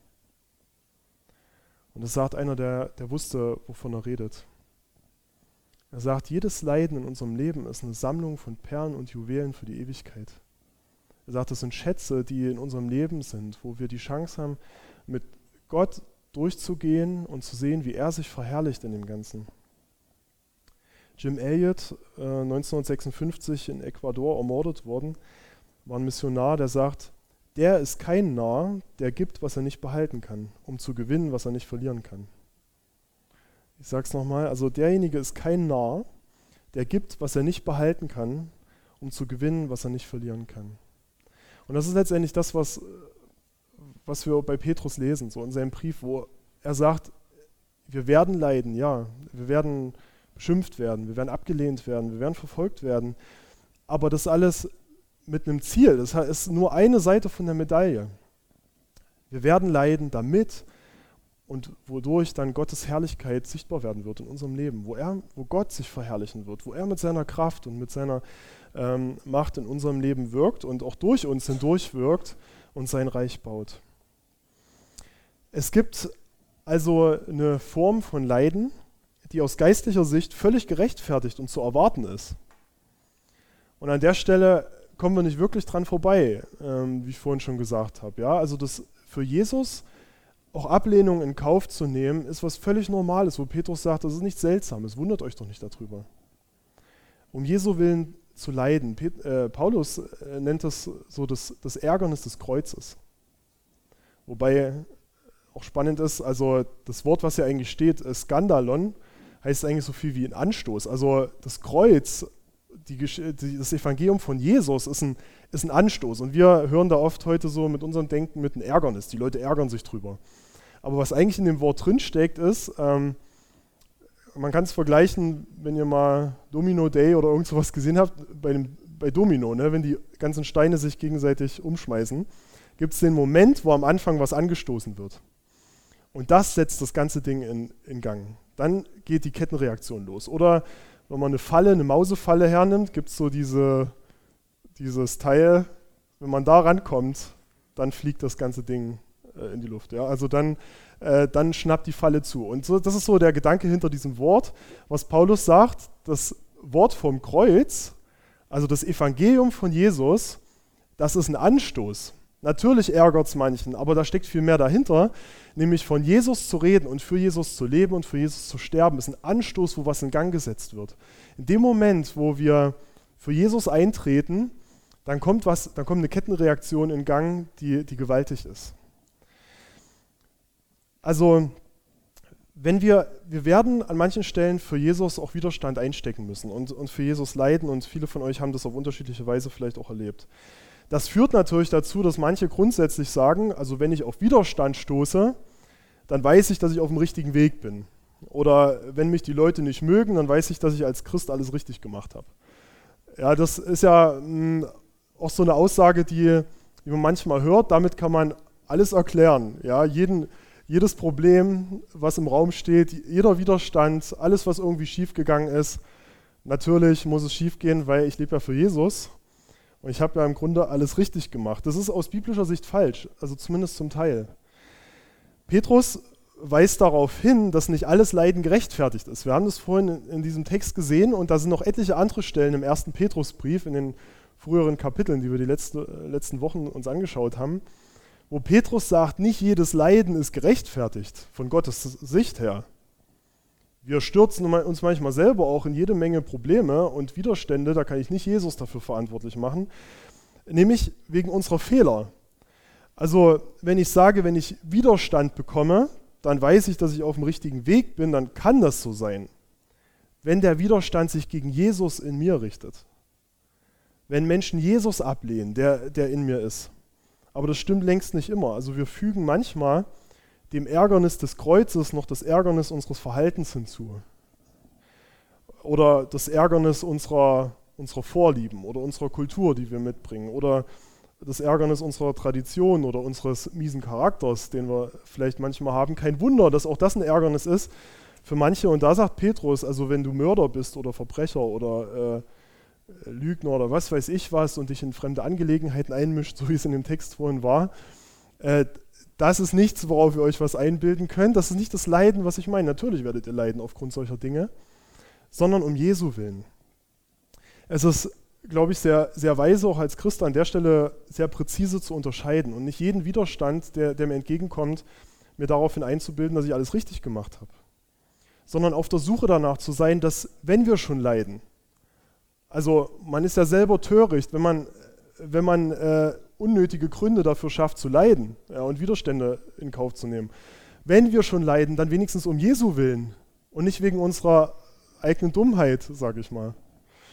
Und das sagt einer, der, der wusste, wovon er redet. Er sagt, jedes Leiden in unserem Leben ist eine Sammlung von Perlen und Juwelen für die Ewigkeit. Er sagt, das sind Schätze, die in unserem Leben sind, wo wir die Chance haben, mit Gott durchzugehen und zu sehen, wie er sich verherrlicht in dem Ganzen. Jim Elliot, äh, neunzehnhundertsechsundfünfzig in Ecuador ermordet worden, war ein Missionar, der sagt, der ist kein Narr, der gibt, was er nicht behalten kann, um zu gewinnen, was er nicht verlieren kann. Ich sage es nochmal, also derjenige ist kein Narr, der gibt, was er nicht behalten kann, um zu gewinnen, was er nicht verlieren kann. Und das ist letztendlich das, was, was wir bei Petrus lesen, so in seinem Brief, wo er sagt, wir werden leiden, ja, wir werden beschimpft werden, wir werden abgelehnt werden, wir werden verfolgt werden, aber das alles mit einem Ziel, das ist nur eine Seite von der Medaille. Wir werden leiden, damit und wodurch dann Gottes Herrlichkeit sichtbar werden wird in unserem Leben, wo, er, wo Gott sich verherrlichen wird, wo er mit seiner Kraft und mit seiner ähm, Macht in unserem Leben wirkt und auch durch uns hindurch wirkt und sein Reich baut. Es gibt also eine Form von Leiden, die aus geistlicher Sicht völlig gerechtfertigt und zu erwarten ist. Und an der Stelle kommen wir nicht wirklich dran vorbei, ähm, wie ich vorhin schon gesagt habe. Ja? Also das für Jesus auch Ablehnung in Kauf zu nehmen, ist was völlig Normales, wo Petrus sagt, das ist nichts Seltsames, wundert euch doch nicht darüber. Um Jesu Willen zu leiden. Pet, äh, Paulus äh, nennt das so das, das Ärgernis des Kreuzes. Wobei auch spannend ist, also das Wort, was hier eigentlich steht, Skandalon, heißt eigentlich so viel wie ein Anstoß. Also das Kreuz, die, die, das Evangelium von Jesus ist ein, ist ein Anstoß. Und wir hören da oft heute so mit unserem Denken mit einem Ärgernis. Die Leute ärgern sich drüber. Aber was eigentlich in dem Wort drinsteckt, ist, ähm, man kann es vergleichen, wenn ihr mal Domino Day oder irgend sowas gesehen habt, bei, dem, bei Domino, ne, wenn die ganzen Steine sich gegenseitig umschmeißen, gibt es den Moment, wo am Anfang was angestoßen wird. Und das setzt das ganze Ding in, in Gang. Dann geht die Kettenreaktion los. Oder wenn man eine Falle, eine Mausefalle hernimmt, gibt es so diese, dieses Teil, wenn man da rankommt, dann fliegt das ganze Ding äh, in die Luft. Ja? Also dann, äh, dann schnappt die Falle zu. Und so, das ist so der Gedanke hinter diesem Wort, was Paulus sagt, das Wort vom Kreuz, also das Evangelium von Jesus, das ist ein Anstoß. Natürlich ärgert es manchen, aber da steckt viel mehr dahinter, nämlich von Jesus zu reden und für Jesus zu leben und für Jesus zu sterben, ist ein Anstoß, wo was in Gang gesetzt wird. In dem Moment, wo wir für Jesus eintreten, dann kommt, was, dann kommt eine Kettenreaktion in Gang, die, die gewaltig ist. Also, wenn wir, wir werden an manchen Stellen für Jesus auch Widerstand einstecken müssen und, und für Jesus leiden, und viele von euch haben das auf unterschiedliche Weise vielleicht auch erlebt. Das führt natürlich dazu, dass manche grundsätzlich sagen, also wenn ich auf Widerstand stoße, dann weiß ich, dass ich auf dem richtigen Weg bin. Oder wenn mich die Leute nicht mögen, dann weiß ich, dass ich als Christ alles richtig gemacht habe. Ja, das ist ja mh, auch so eine Aussage, die, die man manchmal hört. Damit kann man alles erklären. Ja, jeden, jedes Problem, was im Raum steht, jeder Widerstand, alles, was irgendwie schiefgegangen ist. Natürlich muss es schiefgehen, weil ich lebe ja für Jesus. Und ich habe ja im Grunde alles richtig gemacht. Das ist aus biblischer Sicht falsch, also zumindest zum Teil. Petrus weist darauf hin, dass nicht alles Leiden gerechtfertigt ist. Wir haben das vorhin in, in diesem Text gesehen und da sind noch etliche andere Stellen im ersten Petrusbrief, in den früheren Kapiteln, die wir die letzte, letzten Wochen uns angeschaut haben, wo Petrus sagt, nicht jedes Leiden ist gerechtfertigt von Gottes Sicht her. Wir stürzen uns manchmal selber auch in jede Menge Probleme und Widerstände, da kann ich nicht Jesus dafür verantwortlich machen, nämlich wegen unserer Fehler. Also wenn ich sage, wenn ich Widerstand bekomme, dann weiß ich, dass ich auf dem richtigen Weg bin, dann kann das so sein. Wenn der Widerstand sich gegen Jesus in mir richtet. Wenn Menschen Jesus ablehnen, der, der in mir ist. Aber das stimmt längst nicht immer. Also wir fügen manchmal dem Ärgernis des Kreuzes noch das Ärgernis unseres Verhaltens hinzu. Oder das Ärgernis unserer, unserer Vorlieben oder unserer Kultur, die wir mitbringen. Oder das Ärgernis unserer Tradition oder unseres miesen Charakters, den wir vielleicht manchmal haben. Kein Wunder, dass auch das ein Ärgernis ist für manche. Und da sagt Petrus, also wenn du Mörder bist oder Verbrecher oder äh, Lügner oder was weiß ich was und dich in fremde Angelegenheiten einmischt, so wie es in dem Text vorhin war, äh, das ist nichts, worauf ihr euch was einbilden könnt. Das ist nicht das Leiden, was ich meine. Natürlich werdet ihr leiden aufgrund solcher Dinge, sondern um Jesu willen. Es ist, glaube ich, sehr, sehr weise, auch als Christ an der Stelle sehr präzise zu unterscheiden und nicht jeden Widerstand, der, der mir entgegenkommt, mir daraufhin einzubilden, dass ich alles richtig gemacht habe. Sondern auf der Suche danach zu sein, dass, wenn wir schon leiden, also man ist ja selber töricht, wenn man, wenn man äh, unnötige Gründe dafür schafft zu leiden, ja, und Widerstände in Kauf zu nehmen. Wenn wir schon leiden, dann wenigstens um Jesu willen und nicht wegen unserer eigenen Dummheit, sage ich mal.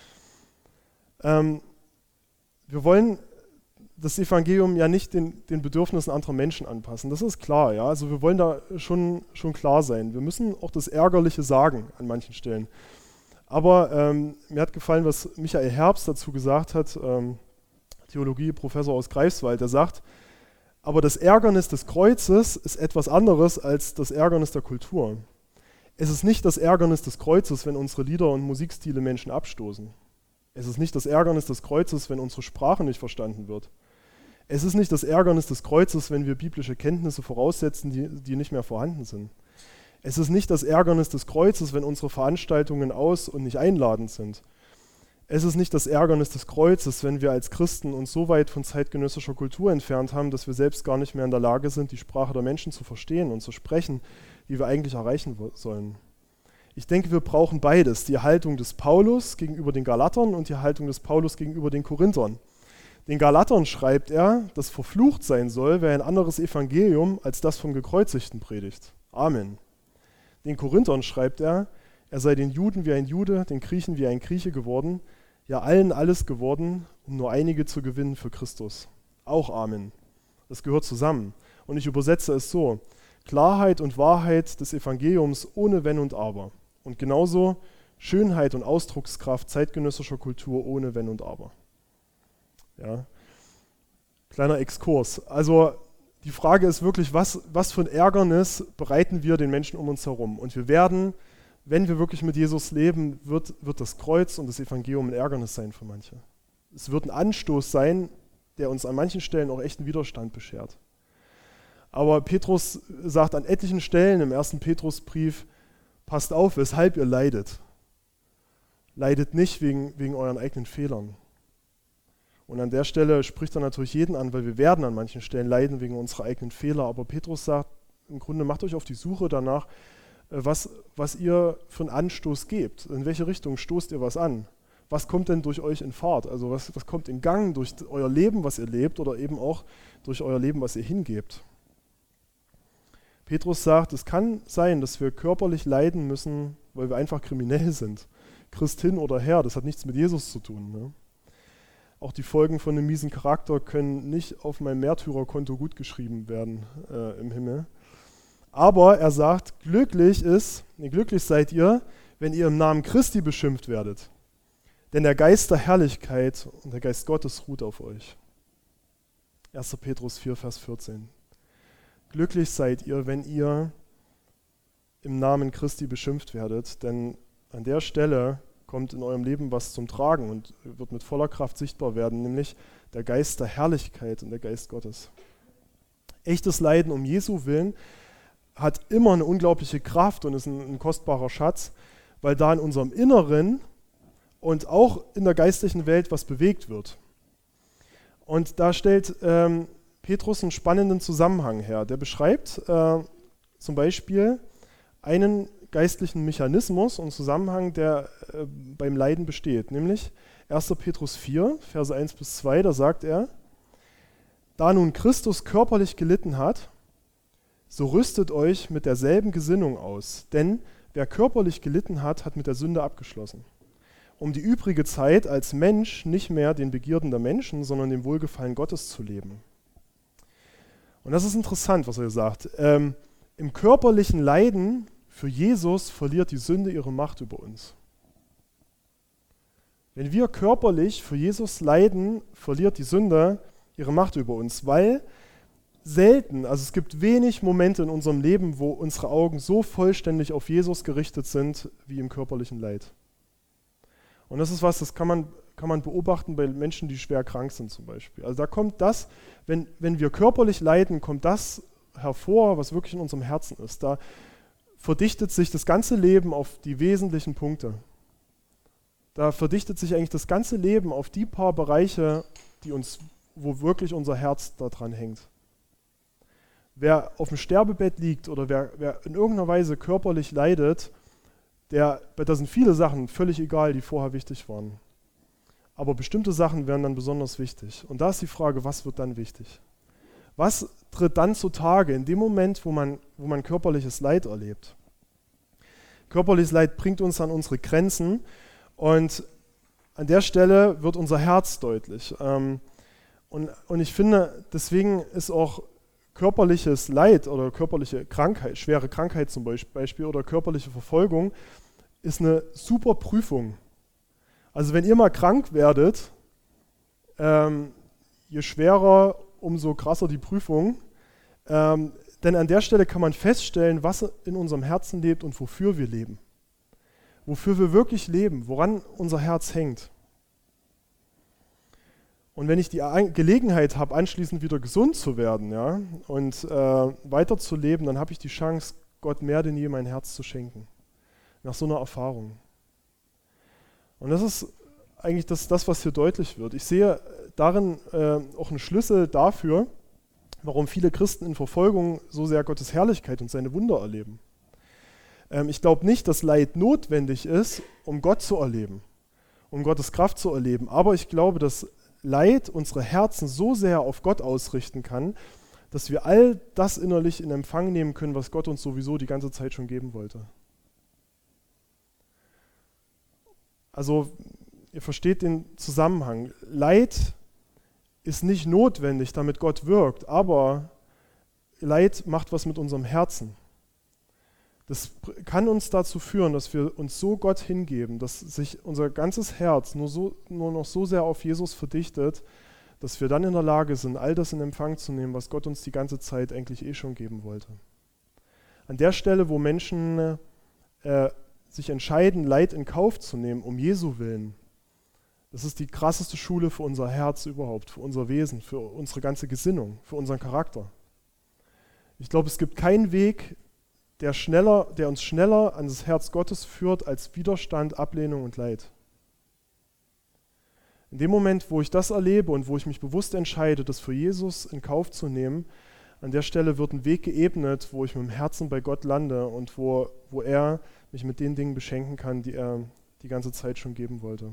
Ähm, wir wollen das Evangelium ja nicht den, den Bedürfnissen anderer Menschen anpassen, das ist klar. Ja? Also wir wollen da schon, schon klar sein. Wir müssen auch das Ärgerliche sagen an manchen Stellen. Aber ähm, mir hat gefallen, was Michael Herbst dazu gesagt hat, ähm, Theologie-Professor aus Greifswald, der sagt, aber das Ärgernis des Kreuzes ist etwas anderes als das Ärgernis der Kultur. Es ist nicht das Ärgernis des Kreuzes, wenn unsere Lieder und Musikstile Menschen abstoßen. Es ist nicht das Ärgernis des Kreuzes, wenn unsere Sprache nicht verstanden wird. Es ist nicht das Ärgernis des Kreuzes, wenn wir biblische Kenntnisse voraussetzen, die, die nicht mehr vorhanden sind. Es ist nicht das Ärgernis des Kreuzes, wenn unsere Veranstaltungen aus- und nicht einladend sind. Es ist nicht das Ärgernis des Kreuzes, wenn wir als Christen uns so weit von zeitgenössischer Kultur entfernt haben, dass wir selbst gar nicht mehr in der Lage sind, die Sprache der Menschen zu verstehen und zu sprechen, die wir eigentlich erreichen sollen. Ich denke, wir brauchen beides, die Haltung des Paulus gegenüber den Galatern und die Haltung des Paulus gegenüber den Korinthern. Den Galatern schreibt er, dass verflucht sein soll, wer ein anderes Evangelium als das vom Gekreuzigten predigt. Amen. Den Korinthern schreibt er, er sei den Juden wie ein Jude, den Griechen wie ein Grieche geworden, ja allen alles geworden, um nur einige zu gewinnen für Christus. Auch Amen. Das gehört zusammen. Und ich übersetze es so: Klarheit und Wahrheit des Evangeliums ohne Wenn und Aber. Und genauso Schönheit und Ausdruckskraft zeitgenössischer Kultur ohne Wenn und Aber. Ja. Kleiner Exkurs. Also die Frage ist wirklich, was, was für ein Ärgernis bereiten wir den Menschen um uns herum? Und wir werden, wenn wir wirklich mit Jesus leben, wird, wird das Kreuz und das Evangelium ein Ärgernis sein für manche. Es wird ein Anstoß sein, der uns an manchen Stellen auch echten Widerstand beschert. Aber Petrus sagt an etlichen Stellen im ersten Petrusbrief, passt auf, weshalb ihr leidet. Leidet nicht wegen, wegen euren eigenen Fehlern. Und an der Stelle spricht er natürlich jeden an, weil wir werden an manchen Stellen leiden wegen unserer eigenen Fehler. Aber Petrus sagt, im Grunde macht euch auf die Suche danach, was, was ihr für einen Anstoß gebt. In welche Richtung stoßt ihr was an? Was kommt denn durch euch in Fahrt? Also was, was kommt in Gang durch euer Leben, was ihr lebt, oder eben auch durch euer Leben, was ihr hingebt? Petrus sagt, es kann sein, dass wir körperlich leiden müssen, weil wir einfach kriminell sind. Christ hin oder her, das hat nichts mit Jesus zu tun. Ne? Auch die Folgen von einem miesen Charakter können nicht auf mein Märtyrerkonto gutgeschrieben werden äh, im Himmel. Aber er sagt, glücklich ist, nee, glücklich seid ihr, wenn ihr im Namen Christi beschimpft werdet. Denn der Geist der Herrlichkeit und der Geist Gottes ruht auf euch. erster Petrus vier, Vers vierzehn. Glücklich seid ihr, wenn ihr im Namen Christi beschimpft werdet, denn an der Stelle kommt in eurem Leben was zum Tragen und wird mit voller Kraft sichtbar werden, nämlich der Geist der Herrlichkeit und der Geist Gottes. Echtes Leiden um Jesu willen hat immer eine unglaubliche Kraft und ist ein, ein kostbarer Schatz, weil da in unserem Inneren und auch in der geistlichen Welt was bewegt wird. Und da stellt ähm, Petrus einen spannenden Zusammenhang her. Der beschreibt äh, zum Beispiel einen geistlichen Mechanismus und Zusammenhang, der äh, beim Leiden besteht, nämlich erster Petrus vier, Verse eins bis zwei, da sagt er, da nun Christus körperlich gelitten hat, so rüstet euch mit derselben Gesinnung aus, denn wer körperlich gelitten hat, hat mit der Sünde abgeschlossen, um die übrige Zeit als Mensch nicht mehr den Begierden der Menschen, sondern dem Wohlgefallen Gottes zu leben. Und das ist interessant, was er sagt. Ähm, im körperlichen Leiden für Jesus verliert die Sünde ihre Macht über uns. Wenn wir körperlich für Jesus leiden, verliert die Sünde ihre Macht über uns, weil selten, also es gibt wenig Momente in unserem Leben, wo unsere Augen so vollständig auf Jesus gerichtet sind, wie im körperlichen Leid. Und das ist was, das kann man, kann man beobachten bei Menschen, die schwer krank sind zum Beispiel. Also da kommt das, wenn, wenn wir körperlich leiden, kommt das hervor, was wirklich in unserem Herzen ist. Da verdichtet sich das ganze Leben auf die wesentlichen Punkte. Da verdichtet sich eigentlich das ganze Leben auf die paar Bereiche, die uns, wo wirklich unser Herz daran hängt. Wer auf dem Sterbebett liegt oder wer, wer in irgendeiner Weise körperlich leidet, der, da sind viele Sachen völlig egal, die vorher wichtig waren. Aber bestimmte Sachen werden dann besonders wichtig. Und da ist die Frage, was wird dann wichtig? Was tritt dann zutage in dem Moment, wo man, wo man körperliches Leid erlebt? Körperliches Leid bringt uns an unsere Grenzen und an der Stelle wird unser Herz deutlich. Und, und ich finde, deswegen ist auch körperliches Leid oder körperliche Krankheit, schwere Krankheit zum Beispiel oder körperliche Verfolgung ist eine super Prüfung. Also wenn ihr mal krank werdet, ähm, je schwerer, umso krasser die Prüfung. Ähm, denn an der Stelle kann man feststellen, was in unserem Herzen lebt und wofür wir leben. Wofür wir wirklich leben, woran unser Herz hängt. Und wenn ich die Gelegenheit habe, anschließend wieder gesund zu werden, ja, und äh, weiterzuleben, dann habe ich die Chance, Gott mehr denn je mein Herz zu schenken. Nach so einer Erfahrung. Und das ist eigentlich das, das was hier deutlich wird. Ich sehe darin äh, auch einen Schlüssel dafür, warum viele Christen in Verfolgung so sehr Gottes Herrlichkeit und seine Wunder erleben. Ähm, ich glaube nicht, dass Leid notwendig ist, um Gott zu erleben, um Gottes Kraft zu erleben. Aber ich glaube, dass Leid unsere Herzen so sehr auf Gott ausrichten kann, dass wir all das innerlich in Empfang nehmen können, was Gott uns sowieso die ganze Zeit schon geben wollte. Also ihr versteht den Zusammenhang. Leid ist nicht notwendig, damit Gott wirkt, aber Leid macht was mit unserem Herzen. Das kann uns dazu führen, dass wir uns so Gott hingeben, dass sich unser ganzes Herz nur, so, nur noch so sehr auf Jesus verdichtet, dass wir dann in der Lage sind, all das in Empfang zu nehmen, was Gott uns die ganze Zeit eigentlich eh schon geben wollte. An der Stelle, wo Menschen äh, sich entscheiden, Leid in Kauf zu nehmen, um Jesu willen, das ist die krasseste Schule für unser Herz überhaupt, für unser Wesen, für unsere ganze Gesinnung, für unseren Charakter. Ich glaube, es gibt keinen Weg, der, schneller, der uns schneller an das Herz Gottes führt, als Widerstand, Ablehnung und Leid. In dem Moment, wo ich das erlebe und wo ich mich bewusst entscheide, das für Jesus in Kauf zu nehmen, an der Stelle wird ein Weg geebnet, wo ich mit dem Herzen bei Gott lande und wo, wo er mich mit den Dingen beschenken kann, die er die ganze Zeit schon geben wollte.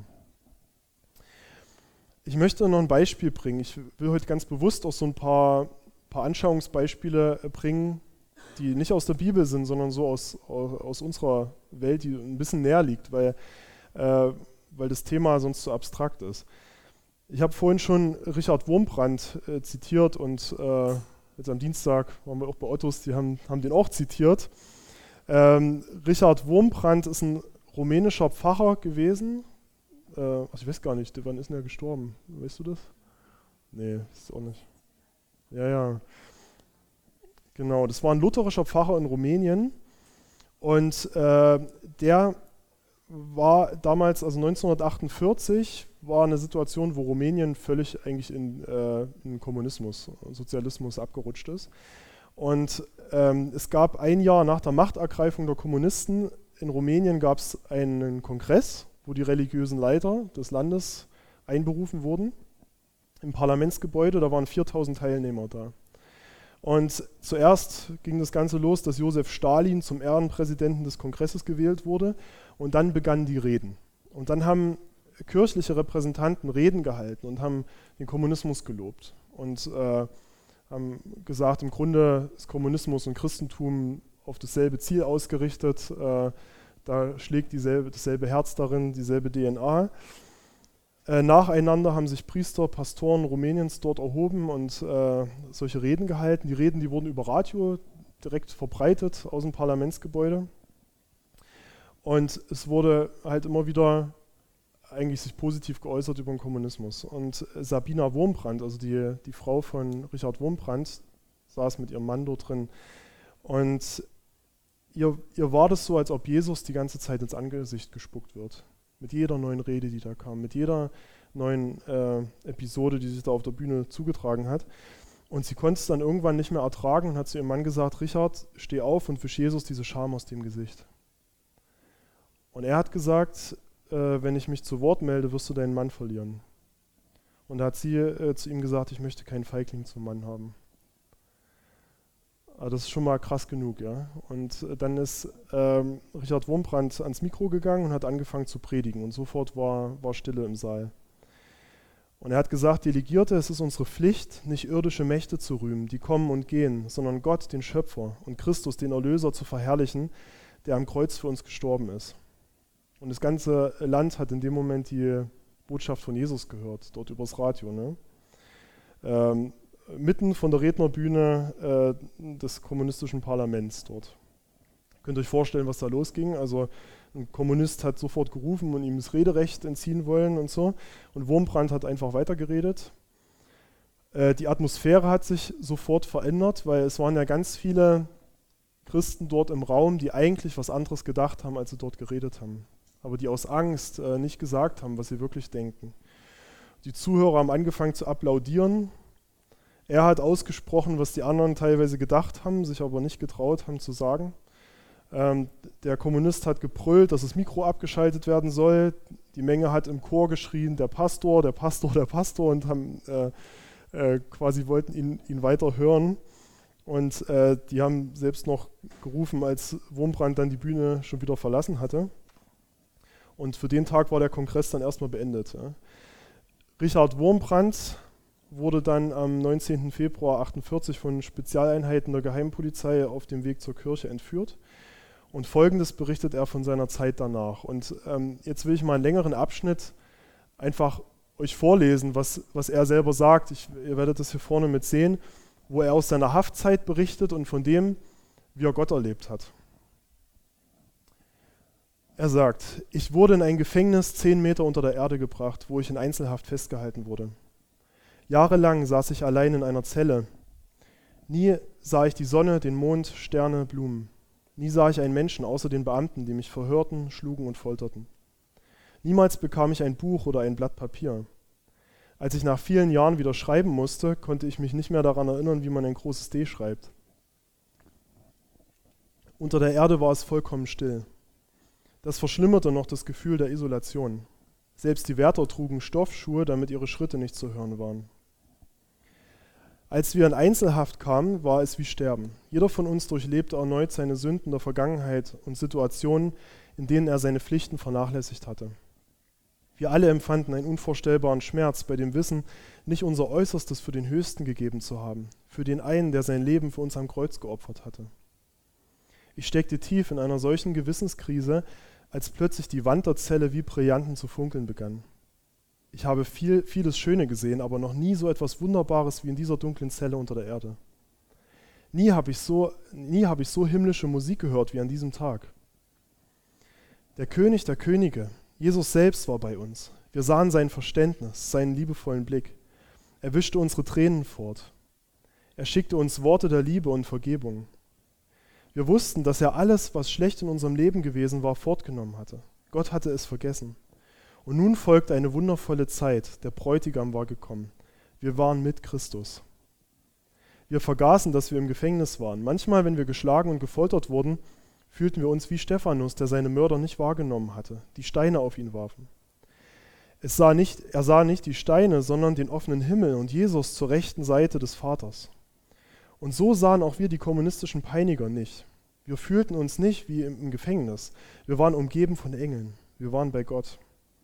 Ich möchte noch ein Beispiel bringen. Ich will heute ganz bewusst auch so ein paar, paar Anschauungsbeispiele bringen, die nicht aus der Bibel sind, sondern so aus, aus unserer Welt, die ein bisschen näher liegt, weil, äh, weil das Thema sonst zu abstrakt ist. Ich habe vorhin schon Richard Wurmbrand äh, zitiert und äh, jetzt am Dienstag waren wir auch bei Ottos, die haben, haben den auch zitiert. Ähm, Richard Wurmbrand ist ein rumänischer Pfarrer gewesen. Äh, also ich weiß gar nicht, wann ist denn er gestorben? Weißt du das? Nee, ist auch nicht. Ja, ja. Genau, das war ein lutherischer Pfarrer in Rumänien und äh, der war damals, also neunzehnhundertachtundvierzig, war eine Situation, wo Rumänien völlig eigentlich in, äh, in Kommunismus, Sozialismus abgerutscht ist. Und ähm, es gab ein Jahr nach der Machtergreifung der Kommunisten in Rumänien gab es einen Kongress, wo die religiösen Leiter des Landes einberufen wurden im Parlamentsgebäude. Da waren viertausend Teilnehmer da. Und zuerst ging das Ganze los, dass Josef Stalin zum Ehrenpräsidenten des Kongresses gewählt wurde und dann begannen die Reden. Und dann haben kirchliche Repräsentanten Reden gehalten und haben den Kommunismus gelobt und äh, haben gesagt, im Grunde ist Kommunismus und Christentum auf dasselbe Ziel ausgerichtet, äh, da schlägt dieselbe, dasselbe Herz darin, dieselbe D N A. Äh, nacheinander haben sich Priester, Pastoren Rumäniens dort erhoben und äh, solche Reden gehalten. Die Reden, die wurden über Radio direkt verbreitet aus dem Parlamentsgebäude. Und es wurde halt immer wieder eigentlich sich positiv geäußert über den Kommunismus. Und Sabina Wurmbrand, also die, die Frau von Richard Wurmbrand, saß mit ihrem Mann dort drin. Und ihr, ihr war das so, als ob Jesus die ganze Zeit ins Angesicht gespuckt wird. Mit jeder neuen Rede, die da kam, mit jeder neuen äh, Episode, die sich da auf der Bühne zugetragen hat. Und sie konnte es dann irgendwann nicht mehr ertragen und hat zu ihrem Mann gesagt, Richard, steh auf und wisch Jesus diese Scham aus dem Gesicht. Und er hat gesagt, äh, wenn ich mich zu Wort melde, wirst du deinen Mann verlieren. Und da hat sie äh, zu ihm gesagt, ich möchte keinen Feigling zum Mann haben. Aber das ist schon mal krass genug, ja. Und äh, dann ist ähm, Richard Wurmbrand ans Mikro gegangen und hat angefangen zu predigen. Und sofort war, war Stille im Saal. Und er hat gesagt, Delegierte, es ist unsere Pflicht, nicht irdische Mächte zu rühmen, die kommen und gehen, sondern Gott, den Schöpfer, und Christus, den Erlöser, zu verherrlichen, der am Kreuz für uns gestorben ist. Und das ganze Land hat in dem Moment die Botschaft von Jesus gehört, dort übers Radio. Ne? Ähm, mitten von der Rednerbühne äh, des kommunistischen Parlaments dort. Könnt ihr euch vorstellen, was da losging? Also ein Kommunist hat sofort gerufen und ihm das Rederecht entziehen wollen und so. Und Wurmbrand hat einfach weitergeredet. Äh, die Atmosphäre hat sich sofort verändert, weil es waren ja ganz viele Christen dort im Raum, die eigentlich was anderes gedacht haben, als sie dort geredet haben. Aber die aus Angst äh, nicht gesagt haben, was sie wirklich denken. Die Zuhörer haben angefangen zu applaudieren. Er hat ausgesprochen, was die anderen teilweise gedacht haben, sich aber nicht getraut haben zu sagen. Ähm, der Kommunist hat gebrüllt, dass das Mikro abgeschaltet werden soll. Die Menge hat im Chor geschrien, der Pastor, der Pastor, der Pastor und haben äh, äh, quasi wollten ihn, ihn weiter hören. Und äh, die haben selbst noch gerufen, als Wurmbrand dann die Bühne schon wieder verlassen hatte. Und für den Tag war der Kongress dann erstmal beendet. Ja. Richard Wurmbrand wurde dann am neunzehnten Februar achtundvierzig von Spezialeinheiten der Geheimpolizei auf dem Weg zur Kirche entführt. Und Folgendes berichtet er von seiner Zeit danach. Und ähm, jetzt will ich mal einen längeren Abschnitt einfach euch vorlesen, was, was er selber sagt. Ich, ihr werdet das hier vorne mit sehen, wo er aus seiner Haftzeit berichtet und von dem, wie er Gott erlebt hat. Er sagt, ich wurde in ein Gefängnis zehn Meter unter der Erde gebracht, wo ich in Einzelhaft festgehalten wurde. Jahrelang saß ich allein in einer Zelle. Nie sah ich die Sonne, den Mond, Sterne, Blumen. Nie sah ich einen Menschen außer den Beamten, die mich verhörten, schlugen und folterten. Niemals bekam ich ein Buch oder ein Blatt Papier. Als ich nach vielen Jahren wieder schreiben musste, konnte ich mich nicht mehr daran erinnern, wie man ein großes D schreibt. Unter der Erde war es vollkommen still. Das verschlimmerte noch das Gefühl der Isolation. Selbst die Wärter trugen Stoffschuhe, damit ihre Schritte nicht zu hören waren. Als wir in Einzelhaft kamen, war es wie Sterben. Jeder von uns durchlebte erneut seine Sünden der Vergangenheit und Situationen, in denen er seine Pflichten vernachlässigt hatte. Wir alle empfanden einen unvorstellbaren Schmerz bei dem Wissen, nicht unser Äußerstes für den Höchsten gegeben zu haben, für den einen, der sein Leben für uns am Kreuz geopfert hatte. Ich steckte tief in einer solchen Gewissenskrise, als plötzlich die Wand der Zelle wie Brillanten zu funkeln begann. Ich habe viel, vieles Schöne gesehen, aber noch nie so etwas Wunderbares wie in dieser dunklen Zelle unter der Erde. Nie habe ich so, nie habe ich so himmlische Musik gehört wie an diesem Tag. Der König der Könige, Jesus selbst, war bei uns. Wir sahen sein Verständnis, seinen liebevollen Blick. Er wischte unsere Tränen fort. Er schickte uns Worte der Liebe und Vergebung. Wir wussten, dass er alles, was schlecht in unserem Leben gewesen war, fortgenommen hatte. Gott hatte es vergessen. Und nun folgte eine wundervolle Zeit. Der Bräutigam war gekommen. Wir waren mit Christus. Wir vergaßen, dass wir im Gefängnis waren. Manchmal, wenn wir geschlagen und gefoltert wurden, fühlten wir uns wie Stephanus, der seine Mörder nicht wahrgenommen hatte, die Steine auf ihn warfen. Es sah nicht, er sah nicht die Steine, sondern den offenen Himmel und Jesus zur rechten Seite des Vaters. Und so sahen auch wir die kommunistischen Peiniger nicht. Wir fühlten uns nicht wie im Gefängnis. Wir waren umgeben von Engeln. Wir waren bei Gott.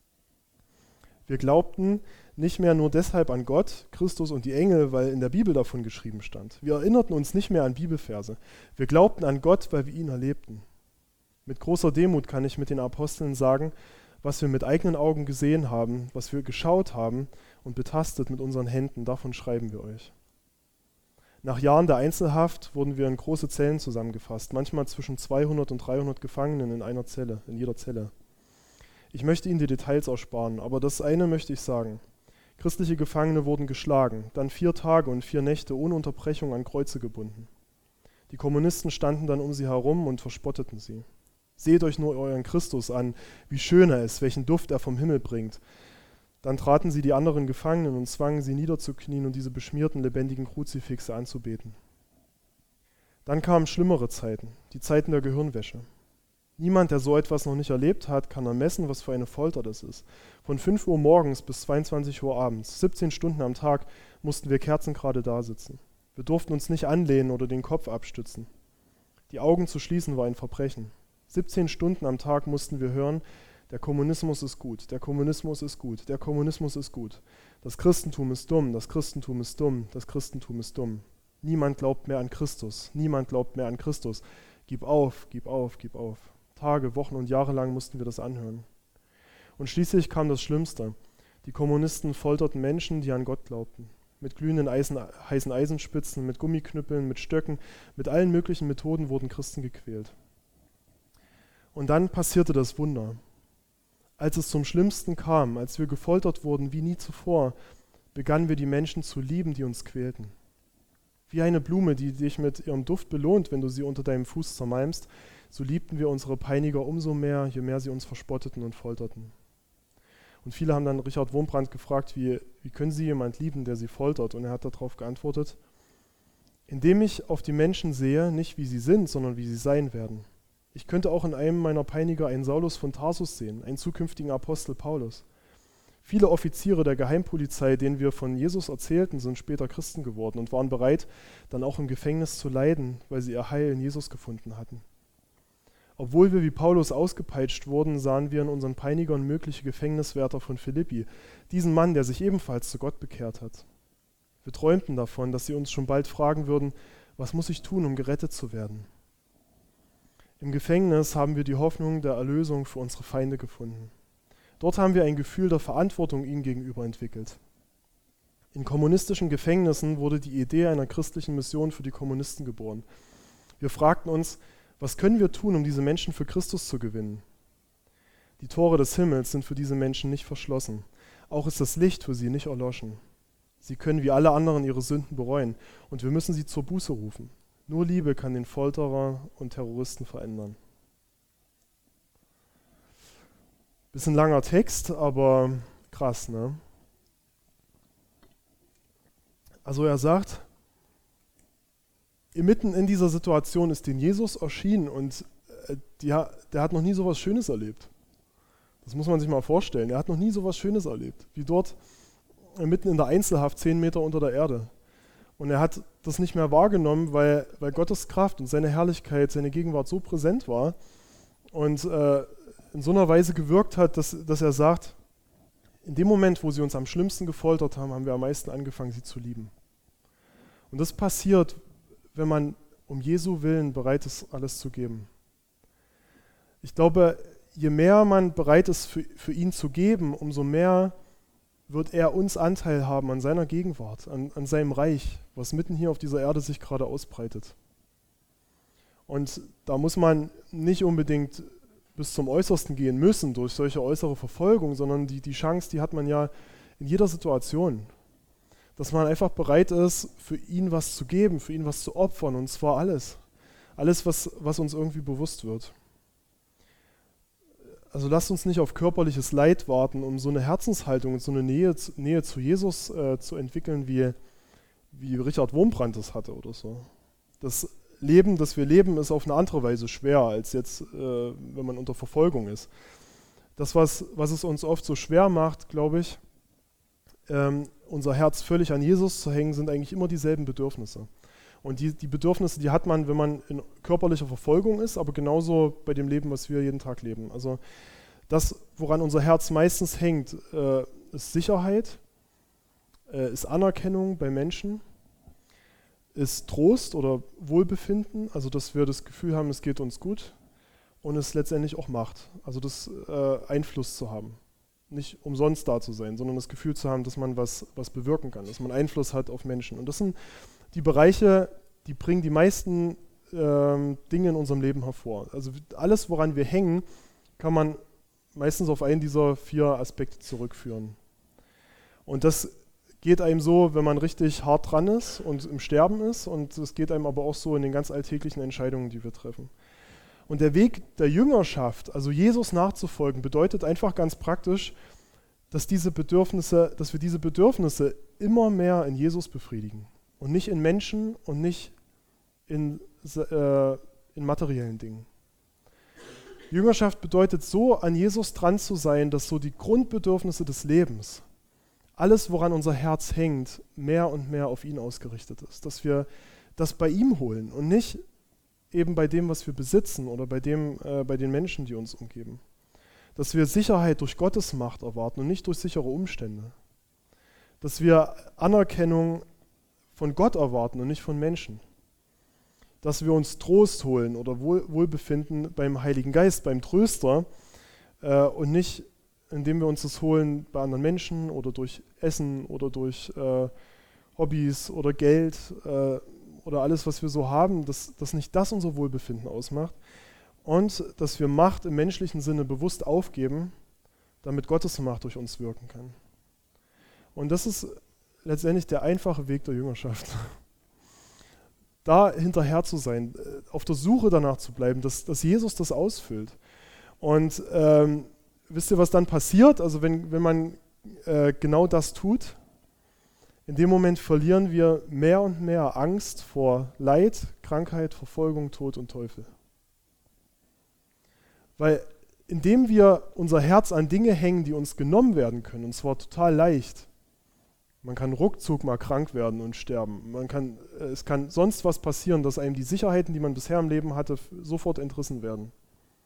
Wir glaubten nicht mehr nur deshalb an Gott, Christus und die Engel, weil in der Bibel davon geschrieben stand. Wir erinnerten uns nicht mehr an Bibelverse. Wir glaubten an Gott, weil wir ihn erlebten. Mit großer Demut kann ich mit den Aposteln sagen, was wir mit eigenen Augen gesehen haben, was wir geschaut haben und betastet mit unseren Händen, davon schreiben wir euch. Nach Jahren der Einzelhaft wurden wir in große Zellen zusammengefasst, manchmal zwischen zweihundert und dreihundert Gefangenen in einer Zelle, in jeder Zelle. Ich möchte Ihnen die Details ersparen, aber das eine möchte ich sagen. Christliche Gefangene wurden geschlagen, dann vier Tage und vier Nächte ohne Unterbrechung an Kreuze gebunden. Die Kommunisten standen dann um sie herum und verspotteten sie. Seht euch nur euren Christus an, wie schön er ist, welchen Duft er vom Himmel bringt. Dann traten sie die anderen Gefangenen und zwangen sie niederzuknien und diese beschmierten, lebendigen Kruzifixe anzubeten. Dann kamen schlimmere Zeiten, die Zeiten der Gehirnwäsche. Niemand, der so etwas noch nicht erlebt hat, kann ermessen, was für eine Folter das ist. Von fünf Uhr morgens bis zweiundzwanzig Uhr abends, siebzehn Stunden am Tag, mussten wir kerzengerade da sitzen. Wir durften uns nicht anlehnen oder den Kopf abstützen. Die Augen zu schließen war ein Verbrechen. siebzehn Stunden am Tag mussten wir hören, der Kommunismus ist gut, der Kommunismus ist gut, der Kommunismus ist gut. Das Christentum ist dumm, das Christentum ist dumm, das Christentum ist dumm. Niemand glaubt mehr an Christus, niemand glaubt mehr an Christus. Gib auf, gib auf, gib auf. Tage, Wochen und Jahre lang mussten wir das anhören. Und schließlich kam das Schlimmste. Die Kommunisten folterten Menschen, die an Gott glaubten. Mit glühenden Eisen, heißen Eisenspitzen, mit Gummiknüppeln, mit Stöcken, mit allen möglichen Methoden wurden Christen gequält. Und dann passierte das Wunder. Als es zum Schlimmsten kam, als wir gefoltert wurden wie nie zuvor, begannen wir die Menschen zu lieben, die uns quälten. Wie eine Blume, die dich mit ihrem Duft belohnt, wenn du sie unter deinem Fuß zermalmst, so liebten wir unsere Peiniger umso mehr, je mehr sie uns verspotteten und folterten. Und viele haben dann Richard Wurmbrand gefragt, wie, wie können sie jemand lieben, der sie foltert? Und er hat darauf geantwortet, indem ich auf die Menschen sehe, nicht wie sie sind, sondern wie sie sein werden. Ich könnte auch in einem meiner Peiniger einen Saulus von Tarsus sehen, einen zukünftigen Apostel Paulus. Viele Offiziere der Geheimpolizei, denen wir von Jesus erzählten, sind später Christen geworden und waren bereit, dann auch im Gefängnis zu leiden, weil sie ihr Heil in Jesus gefunden hatten. Obwohl wir wie Paulus ausgepeitscht wurden, sahen wir in unseren Peinigern mögliche Gefängniswärter von Philippi, diesen Mann, der sich ebenfalls zu Gott bekehrt hat. Wir träumten davon, dass sie uns schon bald fragen würden, was muss ich tun, um gerettet zu werden? Im Gefängnis haben wir die Hoffnung der Erlösung für unsere Feinde gefunden. Dort haben wir ein Gefühl der Verantwortung ihnen gegenüber entwickelt. In kommunistischen Gefängnissen wurde die Idee einer christlichen Mission für die Kommunisten geboren. Wir fragten uns, was können wir tun, um diese Menschen für Christus zu gewinnen? Die Tore des Himmels sind für diese Menschen nicht verschlossen. Auch ist das Licht für sie nicht erloschen. Sie können wie alle anderen ihre Sünden bereuen und wir müssen sie zur Buße rufen. Nur Liebe kann den Folterer und Terroristen verändern. Bisschen langer Text, aber krass, ne? Also er sagt, mitten in dieser Situation ist den Jesus erschienen und die, der hat noch nie so was Schönes erlebt. Das muss man sich mal vorstellen. Er hat noch nie so was Schönes erlebt, wie dort mitten in der Einzelhaft, zehn Meter unter der Erde. Und er hat das nicht mehr wahrgenommen, weil, weil Gottes Kraft und seine Herrlichkeit, seine Gegenwart so präsent war und äh, in so einer Weise gewirkt hat, dass, dass er sagt, in dem Moment, wo sie uns am schlimmsten gefoltert haben, haben wir am meisten angefangen, sie zu lieben. Und das passiert, wenn man um Jesu Willen bereit ist, alles zu geben. Ich glaube, je mehr man bereit ist, für, für ihn zu geben, umso mehr wird er uns Anteil haben an seiner Gegenwart, an, an seinem Reich, was mitten hier auf dieser Erde sich gerade ausbreitet. Und da muss man nicht unbedingt bis zum Äußersten gehen müssen durch solche äußere Verfolgung, sondern die, die Chance, die hat man ja in jeder Situation. Dass man einfach bereit ist, für ihn was zu geben, für ihn was zu opfern, und zwar alles. Alles, was, was uns irgendwie bewusst wird. Also lasst uns nicht auf körperliches Leid warten, um so eine Herzenshaltung und so eine Nähe, Nähe zu Jesus äh, zu entwickeln, wie, wie Richard Wurmbrand das hatte oder so. Das Leben, das wir leben, ist auf eine andere Weise schwer, als jetzt, äh, wenn man unter Verfolgung ist. Das, was, was es uns oft so schwer macht, glaube ich, ähm, unser Herz völlig an Jesus zu hängen, sind eigentlich immer dieselben Bedürfnisse. Und die, die Bedürfnisse, die hat man, wenn man in körperlicher Verfolgung ist, aber genauso bei dem Leben, was wir jeden Tag leben. Also das, woran unser Herz meistens hängt, äh, ist Sicherheit, äh, ist Anerkennung bei Menschen, ist Trost oder Wohlbefinden, also dass wir das Gefühl haben, es geht uns gut, und ist letztendlich auch Macht, also das äh, Einfluss zu haben. Nicht umsonst da zu sein, sondern das Gefühl zu haben, dass man was, was bewirken kann, dass man Einfluss hat auf Menschen. Und das sind die Bereiche, die bringen die meisten ähm, Dinge in unserem Leben hervor. Also alles, woran wir hängen, kann man meistens auf einen dieser vier Aspekte zurückführen. Und das geht einem so, wenn man richtig hart dran ist und im Sterben ist, und es geht einem aber auch so in den ganz alltäglichen Entscheidungen, die wir treffen. Und der Weg der Jüngerschaft, also Jesus nachzufolgen, bedeutet einfach ganz praktisch, dass diese Bedürfnisse, dass wir diese Bedürfnisse immer mehr in Jesus befriedigen und nicht in Menschen und nicht in, äh, in materiellen Dingen. Jüngerschaft bedeutet, so an Jesus dran zu sein, dass so die Grundbedürfnisse des Lebens, alles, woran unser Herz hängt, mehr und mehr auf ihn ausgerichtet ist. Dass wir das bei ihm holen und nicht eben bei dem, was wir besitzen oder bei, dem, äh, bei den Menschen, die uns umgeben. Dass wir Sicherheit durch Gottes Macht erwarten und nicht durch sichere Umstände. Dass wir Anerkennung von Gott erwarten und nicht von Menschen. Dass wir uns Trost holen oder Wohl, Wohlbefinden beim Heiligen Geist, beim Tröster, äh, und nicht, indem wir uns das holen bei anderen Menschen oder durch Essen oder durch äh, Hobbys oder Geld äh, oder alles, was wir so haben, dass, dass nicht das unser Wohlbefinden ausmacht, und dass wir Macht im menschlichen Sinne bewusst aufgeben, damit Gottes Macht durch uns wirken kann. Und das ist letztendlich der einfache Weg der Jüngerschaft. Da hinterher zu sein, auf der Suche danach zu bleiben, dass, dass Jesus das ausfüllt. Und ähm, wisst ihr, was dann passiert? Also wenn, wenn man äh, genau das tut, in dem Moment verlieren wir mehr und mehr Angst vor Leid, Krankheit, Verfolgung, Tod und Teufel. Weil indem wir unser Herz an Dinge hängen, die uns genommen werden können, und zwar total leicht, man kann ruckzuck mal krank werden und sterben, man kann, es kann sonst was passieren, dass einem die Sicherheiten, die man bisher im Leben hatte, sofort entrissen werden.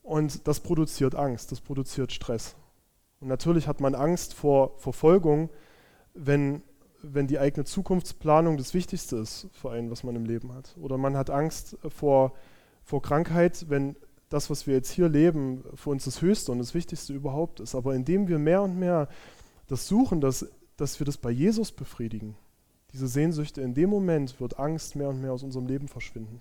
Und das produziert Angst, das produziert Stress. Und natürlich hat man Angst vor Verfolgung, wenn, wenn die eigene Zukunftsplanung das Wichtigste ist für einen, was man im Leben hat. Oder man hat Angst vor, vor Krankheit, wenn das, was wir jetzt hier leben, für uns das Höchste und das Wichtigste überhaupt ist. Aber indem wir mehr und mehr das suchen, dass, dass wir das bei Jesus befriedigen, diese Sehnsüchte, in dem Moment wird Angst mehr und mehr aus unserem Leben verschwinden.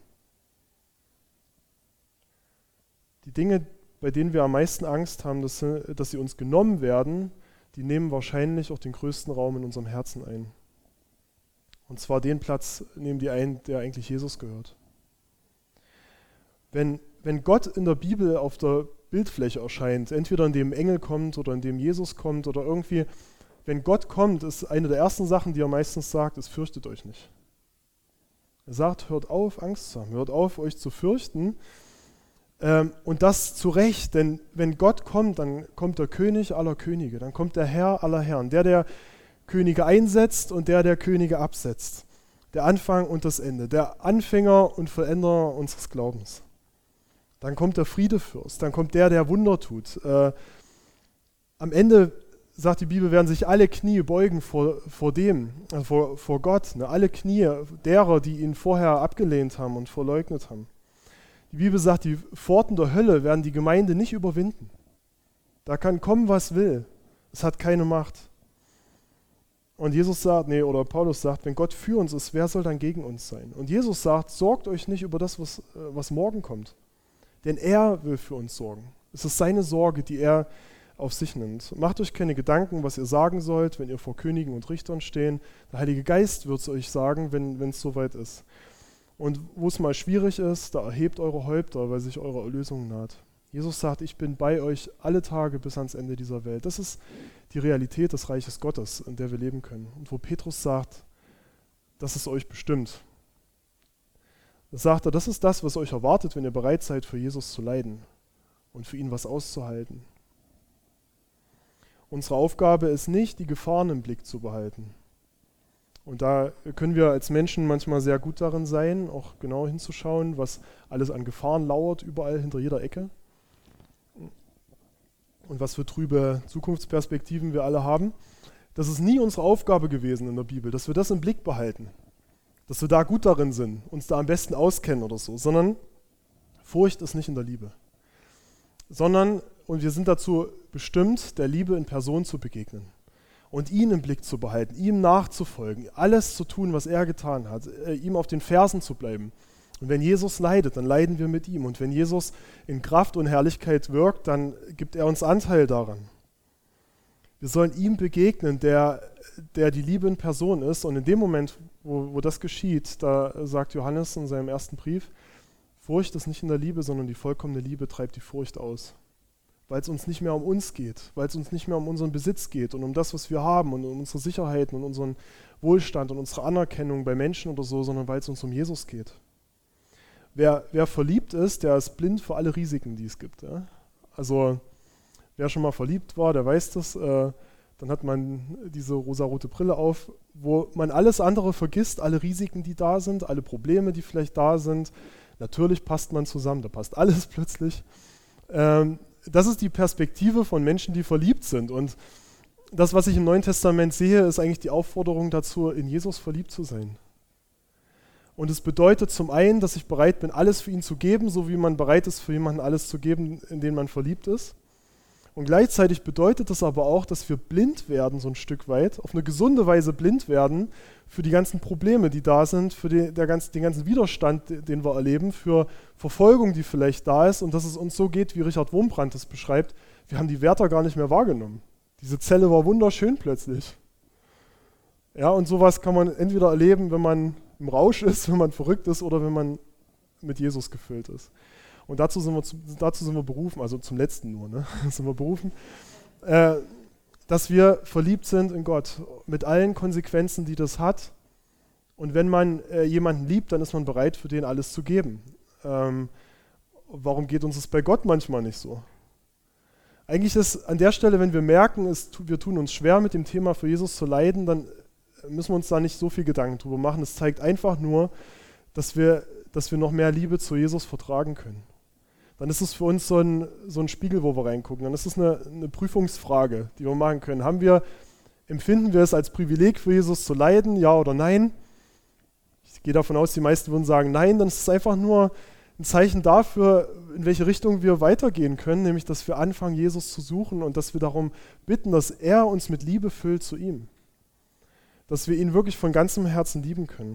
Die Dinge, bei denen wir am meisten Angst haben, dass sie, dass sie uns genommen werden, die nehmen wahrscheinlich auch den größten Raum in unserem Herzen ein. Und zwar den Platz nehmen die ein, der eigentlich Jesus gehört. Wenn, wenn Gott in der Bibel auf der Bildfläche erscheint, entweder indem ein Engel kommt oder indem Jesus kommt oder irgendwie, wenn Gott kommt, ist eine der ersten Sachen, die er meistens sagt, ist: Fürchtet euch nicht. Er sagt, hört auf, Angst zu haben, hört auf, euch zu fürchten. Ähm, und das zu Recht, denn wenn Gott kommt, dann kommt der König aller Könige, dann kommt der Herr aller Herren, der, der Könige einsetzt und der, der Könige absetzt. Der Anfang und das Ende, der Anfänger und Vollenderer unseres Glaubens. Dann kommt der Friedefürst, dann kommt der, der Wunder tut. Äh, am Ende, sagt die Bibel, werden sich alle Knie beugen vor, vor dem, also vor, vor Gott, ne? Alle Knie derer, die ihn vorher abgelehnt haben und verleugnet haben. Die Bibel sagt, die Pforten der Hölle werden die Gemeinde nicht überwinden. Da kann kommen, was will. Es hat keine Macht. Und Jesus sagt, nee, oder Paulus sagt, wenn Gott für uns ist, wer soll dann gegen uns sein? Und Jesus sagt, sorgt euch nicht über das, was, was morgen kommt. Denn er will für uns sorgen. Es ist seine Sorge, die er auf sich nimmt. Macht euch keine Gedanken, was ihr sagen sollt, wenn ihr vor Königen und Richtern stehen. Der Heilige Geist wird es euch sagen, wenn es soweit ist. Und wo es mal schwierig ist, da erhebt eure Häupter, weil sich eure Erlösung naht. Jesus sagt, ich bin bei euch alle Tage bis ans Ende dieser Welt. Das ist die Realität des Reiches Gottes, in der wir leben können. Und wo Petrus sagt, das ist euch bestimmt. Das sagt er, das ist das, was euch erwartet, wenn ihr bereit seid, für Jesus zu leiden und für ihn was auszuhalten. Unsere Aufgabe ist nicht, die Gefahren im Blick zu behalten. Und da können wir als Menschen manchmal sehr gut darin sein, auch genau hinzuschauen, was alles an Gefahren lauert, überall hinter jeder Ecke. Und was für trübe Zukunftsperspektiven wir alle haben. Das ist nie unsere Aufgabe gewesen in der Bibel, dass wir das im Blick behalten. Dass wir da gut darin sind, uns da am besten auskennen oder so. Sondern Furcht ist nicht in der Liebe. Sondern, und wir sind dazu bestimmt, der Liebe in Person zu begegnen. Und ihn im Blick zu behalten, ihm nachzufolgen, alles zu tun, was er getan hat, äh, ihm auf den Fersen zu bleiben. Und wenn Jesus leidet, dann leiden wir mit ihm. Und wenn Jesus in Kraft und Herrlichkeit wirkt, dann gibt er uns Anteil daran. Wir sollen ihm begegnen, der, der die Liebe in Person ist. Und in dem Moment, wo, wo das geschieht, da sagt Johannes in seinem ersten Brief, Furcht ist nicht in der Liebe, sondern die vollkommene Liebe treibt die Furcht aus. Weil es uns nicht mehr um uns geht, weil es uns nicht mehr um unseren Besitz geht und um das, was wir haben und um unsere Sicherheiten und unseren Wohlstand und unsere Anerkennung bei Menschen oder so, sondern weil es uns um Jesus geht. Wer, wer verliebt ist, der ist blind für alle Risiken, die es gibt. Ja? Also wer schon mal verliebt war, der weiß das, äh, dann hat man diese rosarote Brille auf, wo man alles andere vergisst, alle Risiken, die da sind, alle Probleme, die vielleicht da sind. Natürlich passt man zusammen, da passt alles plötzlich. Ähm, Das ist die Perspektive von Menschen, die verliebt sind. Und das, was ich im Neuen Testament sehe, ist eigentlich die Aufforderung dazu, in Jesus verliebt zu sein. Und es bedeutet zum einen, dass ich bereit bin, alles für ihn zu geben, so wie man bereit ist, für jemanden alles zu geben, in den man verliebt ist. Und gleichzeitig bedeutet das aber auch, dass wir blind werden, so ein Stück weit, auf eine gesunde Weise blind werden für die ganzen Probleme, die da sind, für die, der ganz, den ganzen Widerstand, den wir erleben, für Verfolgung, die vielleicht da ist und dass es uns so geht, wie Richard Wurmbrand es beschreibt, wir haben die Wärter gar nicht mehr wahrgenommen. Diese Zelle war wunderschön plötzlich. Ja, und sowas kann man entweder erleben, wenn man im Rausch ist, wenn man verrückt ist oder wenn man mit Jesus gefüllt ist. Und dazu sind wir, dazu sind wir berufen, also zum Letzten nur, ne? sind wir berufen, äh, dass wir verliebt sind in Gott, mit allen Konsequenzen, die das hat. Und wenn man äh, jemanden liebt, dann ist man bereit, für den alles zu geben. Ähm, warum geht uns das bei Gott manchmal nicht so? Eigentlich ist an der Stelle, wenn wir merken, es, wir tun uns schwer, mit dem Thema für Jesus zu leiden, dann müssen wir uns da nicht so viel Gedanken drüber machen. Es zeigt einfach nur, dass wir, dass wir noch mehr Liebe zu Jesus vertragen können. dann ist es für uns so ein, so ein Spiegel, wo wir reingucken. Dann ist es eine, eine Prüfungsfrage, die wir machen können. Haben wir, empfinden wir es als Privileg für Jesus zu leiden, ja oder nein? Ich gehe davon aus, die meisten würden sagen nein, dann ist es einfach nur ein Zeichen dafür, in welche Richtung wir weitergehen können, nämlich dass wir anfangen, Jesus zu suchen und dass wir darum bitten, dass er uns mit Liebe füllt zu ihm. Dass wir ihn wirklich von ganzem Herzen lieben können.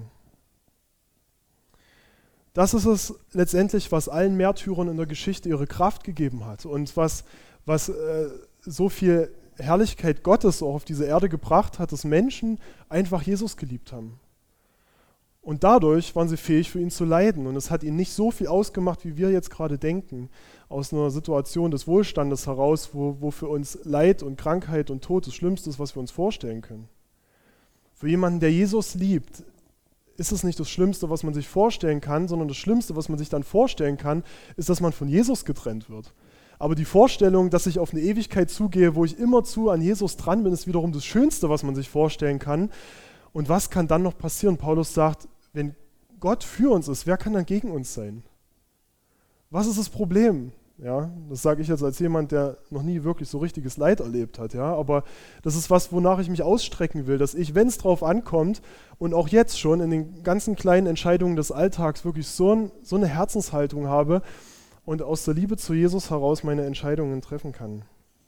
Das ist es letztendlich, was allen Märtyrern in der Geschichte ihre Kraft gegeben hat und was, was äh, so viel Herrlichkeit Gottes auch auf diese Erde gebracht hat, dass Menschen einfach Jesus geliebt haben. Und dadurch waren sie fähig, für ihn zu leiden. Und es hat ihnen nicht so viel ausgemacht, wie wir jetzt gerade denken, aus einer Situation des Wohlstandes heraus, wo, wo für uns Leid und Krankheit und Tod das Schlimmste ist, was wir uns vorstellen können. Für jemanden, der Jesus liebt, ist es nicht das Schlimmste, was man sich vorstellen kann, sondern das Schlimmste, was man sich dann vorstellen kann, ist, dass man von Jesus getrennt wird. Aber die Vorstellung, dass ich auf eine Ewigkeit zugehe, wo ich immerzu an Jesus dran bin, ist wiederum das Schönste, was man sich vorstellen kann. Und was kann dann noch passieren? Paulus sagt, wenn Gott für uns ist, wer kann dann gegen uns sein? Was ist das Problem? Ja, das sage ich jetzt als jemand, der noch nie wirklich so richtiges Leid erlebt hat. Ja, aber das ist was, wonach ich mich ausstrecken will, dass ich, wenn es drauf ankommt und auch jetzt schon in den ganzen kleinen Entscheidungen des Alltags wirklich so, ein, so eine Herzenshaltung habe und aus der Liebe zu Jesus heraus meine Entscheidungen treffen kann.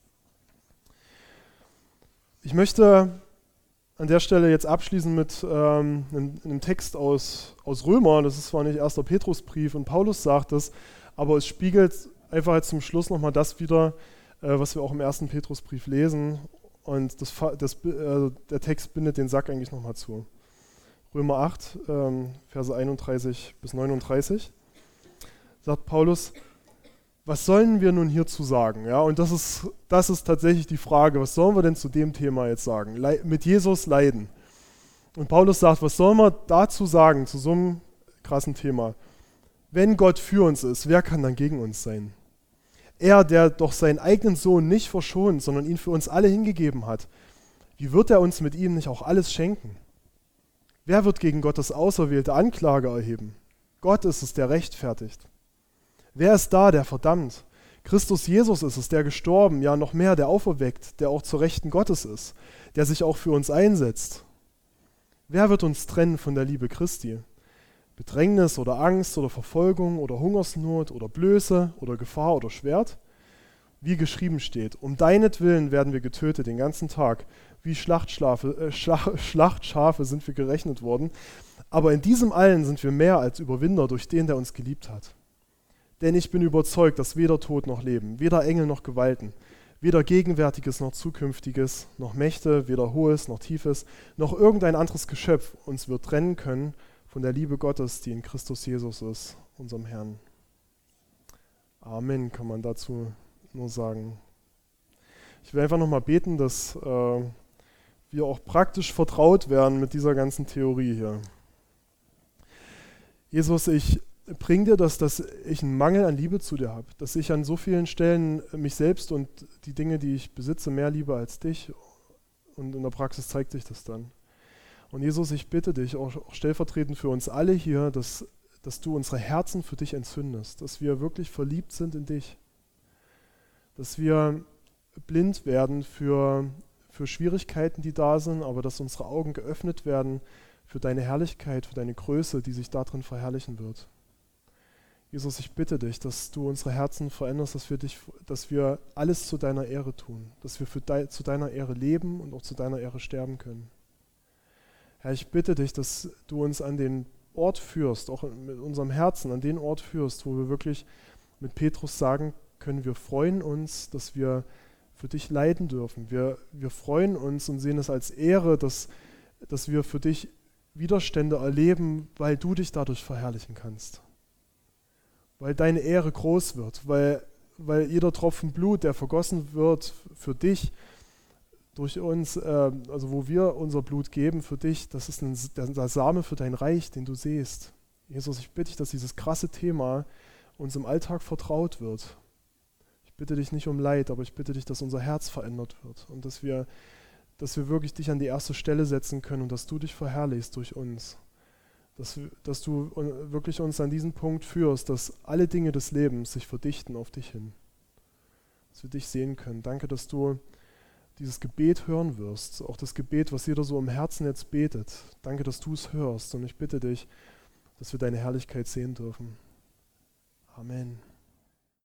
Ich möchte an der Stelle jetzt abschließen mit ähm, einem, einem Text aus, aus Römer. Das ist zwar nicht erster Petrusbrief und Paulus sagt es, aber es spiegelt einfach jetzt zum Schluss nochmal das wieder, äh, was wir auch im ersten Petrusbrief lesen. Und das, das, äh, der Text bindet den Sack eigentlich nochmal zu. Römer acht, ähm, Verse einunddreißig bis neununddreißig, sagt Paulus, was sollen wir nun hierzu sagen? Ja, und das ist, das ist tatsächlich die Frage, was sollen wir denn zu dem Thema jetzt sagen? Le- mit Jesus leiden. Und Paulus sagt, was sollen wir dazu sagen, zu so einem krassen Thema? Wenn Gott für uns ist, wer kann dann gegen uns sein? Er, der doch seinen eigenen Sohn nicht verschont, sondern ihn für uns alle hingegeben hat, wie wird er uns mit ihm nicht auch alles schenken? Wer wird gegen Gottes auserwählte Anklage erheben? Gott ist es, der rechtfertigt. Wer ist da, der verdammt? Christus Jesus ist es, der gestorben, ja noch mehr, der auferweckt, der auch zur Rechten Gottes ist, der sich auch für uns einsetzt. Wer wird uns trennen von der Liebe Christi? Bedrängnis oder Angst oder Verfolgung oder Hungersnot oder Blöße oder Gefahr oder Schwert? Wie geschrieben steht, um deinetwillen werden wir getötet den ganzen Tag, wie Schlachtschafe, äh, Schlach, Schlachtschafe sind wir gerechnet worden, aber in diesem allen sind wir mehr als Überwinder durch den, der uns geliebt hat. Denn ich bin überzeugt, dass weder Tod noch Leben, weder Engel noch Gewalten, weder Gegenwärtiges noch Zukünftiges, noch Mächte, weder Hohes noch Tiefes, noch irgendein anderes Geschöpf uns wird trennen können von der Liebe Gottes, die in Christus Jesus ist, unserem Herrn. Amen, kann man dazu nur sagen. Ich will einfach nochmal beten, dass äh, wir auch praktisch vertraut werden mit dieser ganzen Theorie hier. Jesus, ich bring dir das, dass ich einen Mangel an Liebe zu dir habe, dass ich an so vielen Stellen mich selbst und die Dinge, die ich besitze, mehr liebe als dich, und in der Praxis zeigt sich das dann. Und Jesus, ich bitte dich, auch, auch stellvertretend für uns alle hier, dass, dass du unsere Herzen für dich entzündest, dass wir wirklich verliebt sind in dich, dass wir blind werden für, für Schwierigkeiten, die da sind, aber dass unsere Augen geöffnet werden für deine Herrlichkeit, für deine Größe, die sich darin verherrlichen wird. Jesus, ich bitte dich, dass du unsere Herzen veränderst, dass wir, dich, dass wir alles zu deiner Ehre tun, dass wir für de, zu deiner Ehre leben und auch zu deiner Ehre sterben können. Herr, ich bitte dich, dass du uns an den Ort führst, auch mit unserem Herzen, an den Ort führst, wo wir wirklich mit Petrus sagen können, wir freuen uns, dass wir für dich leiden dürfen. Wir, wir freuen uns und sehen es als Ehre, dass, dass wir für dich Widerstände erleben, weil du dich dadurch verherrlichen kannst. Weil deine Ehre groß wird, weil, weil jeder Tropfen Blut, der vergossen wird für dich, durch uns, äh, also wo wir unser Blut geben für dich, das ist ein, der, der Same für dein Reich, den du siehst. Jesus, ich bitte dich, dass dieses krasse Thema uns im Alltag vertraut wird. Ich bitte dich nicht um Leid, aber ich bitte dich, dass unser Herz verändert wird und dass wir, dass wir wirklich dich an die erste Stelle setzen können und dass du dich verherrlichst durch uns. dass, dass du wirklich uns an diesen Punkt führst, dass alle Dinge des Lebens sich verdichten auf dich hin. Dass wir dich sehen können. Danke, dass du dieses Gebet hören wirst, auch das Gebet, was jeder so im Herzen jetzt betet. Danke, dass du es hörst und ich bitte dich, dass wir deine Herrlichkeit sehen dürfen. Amen.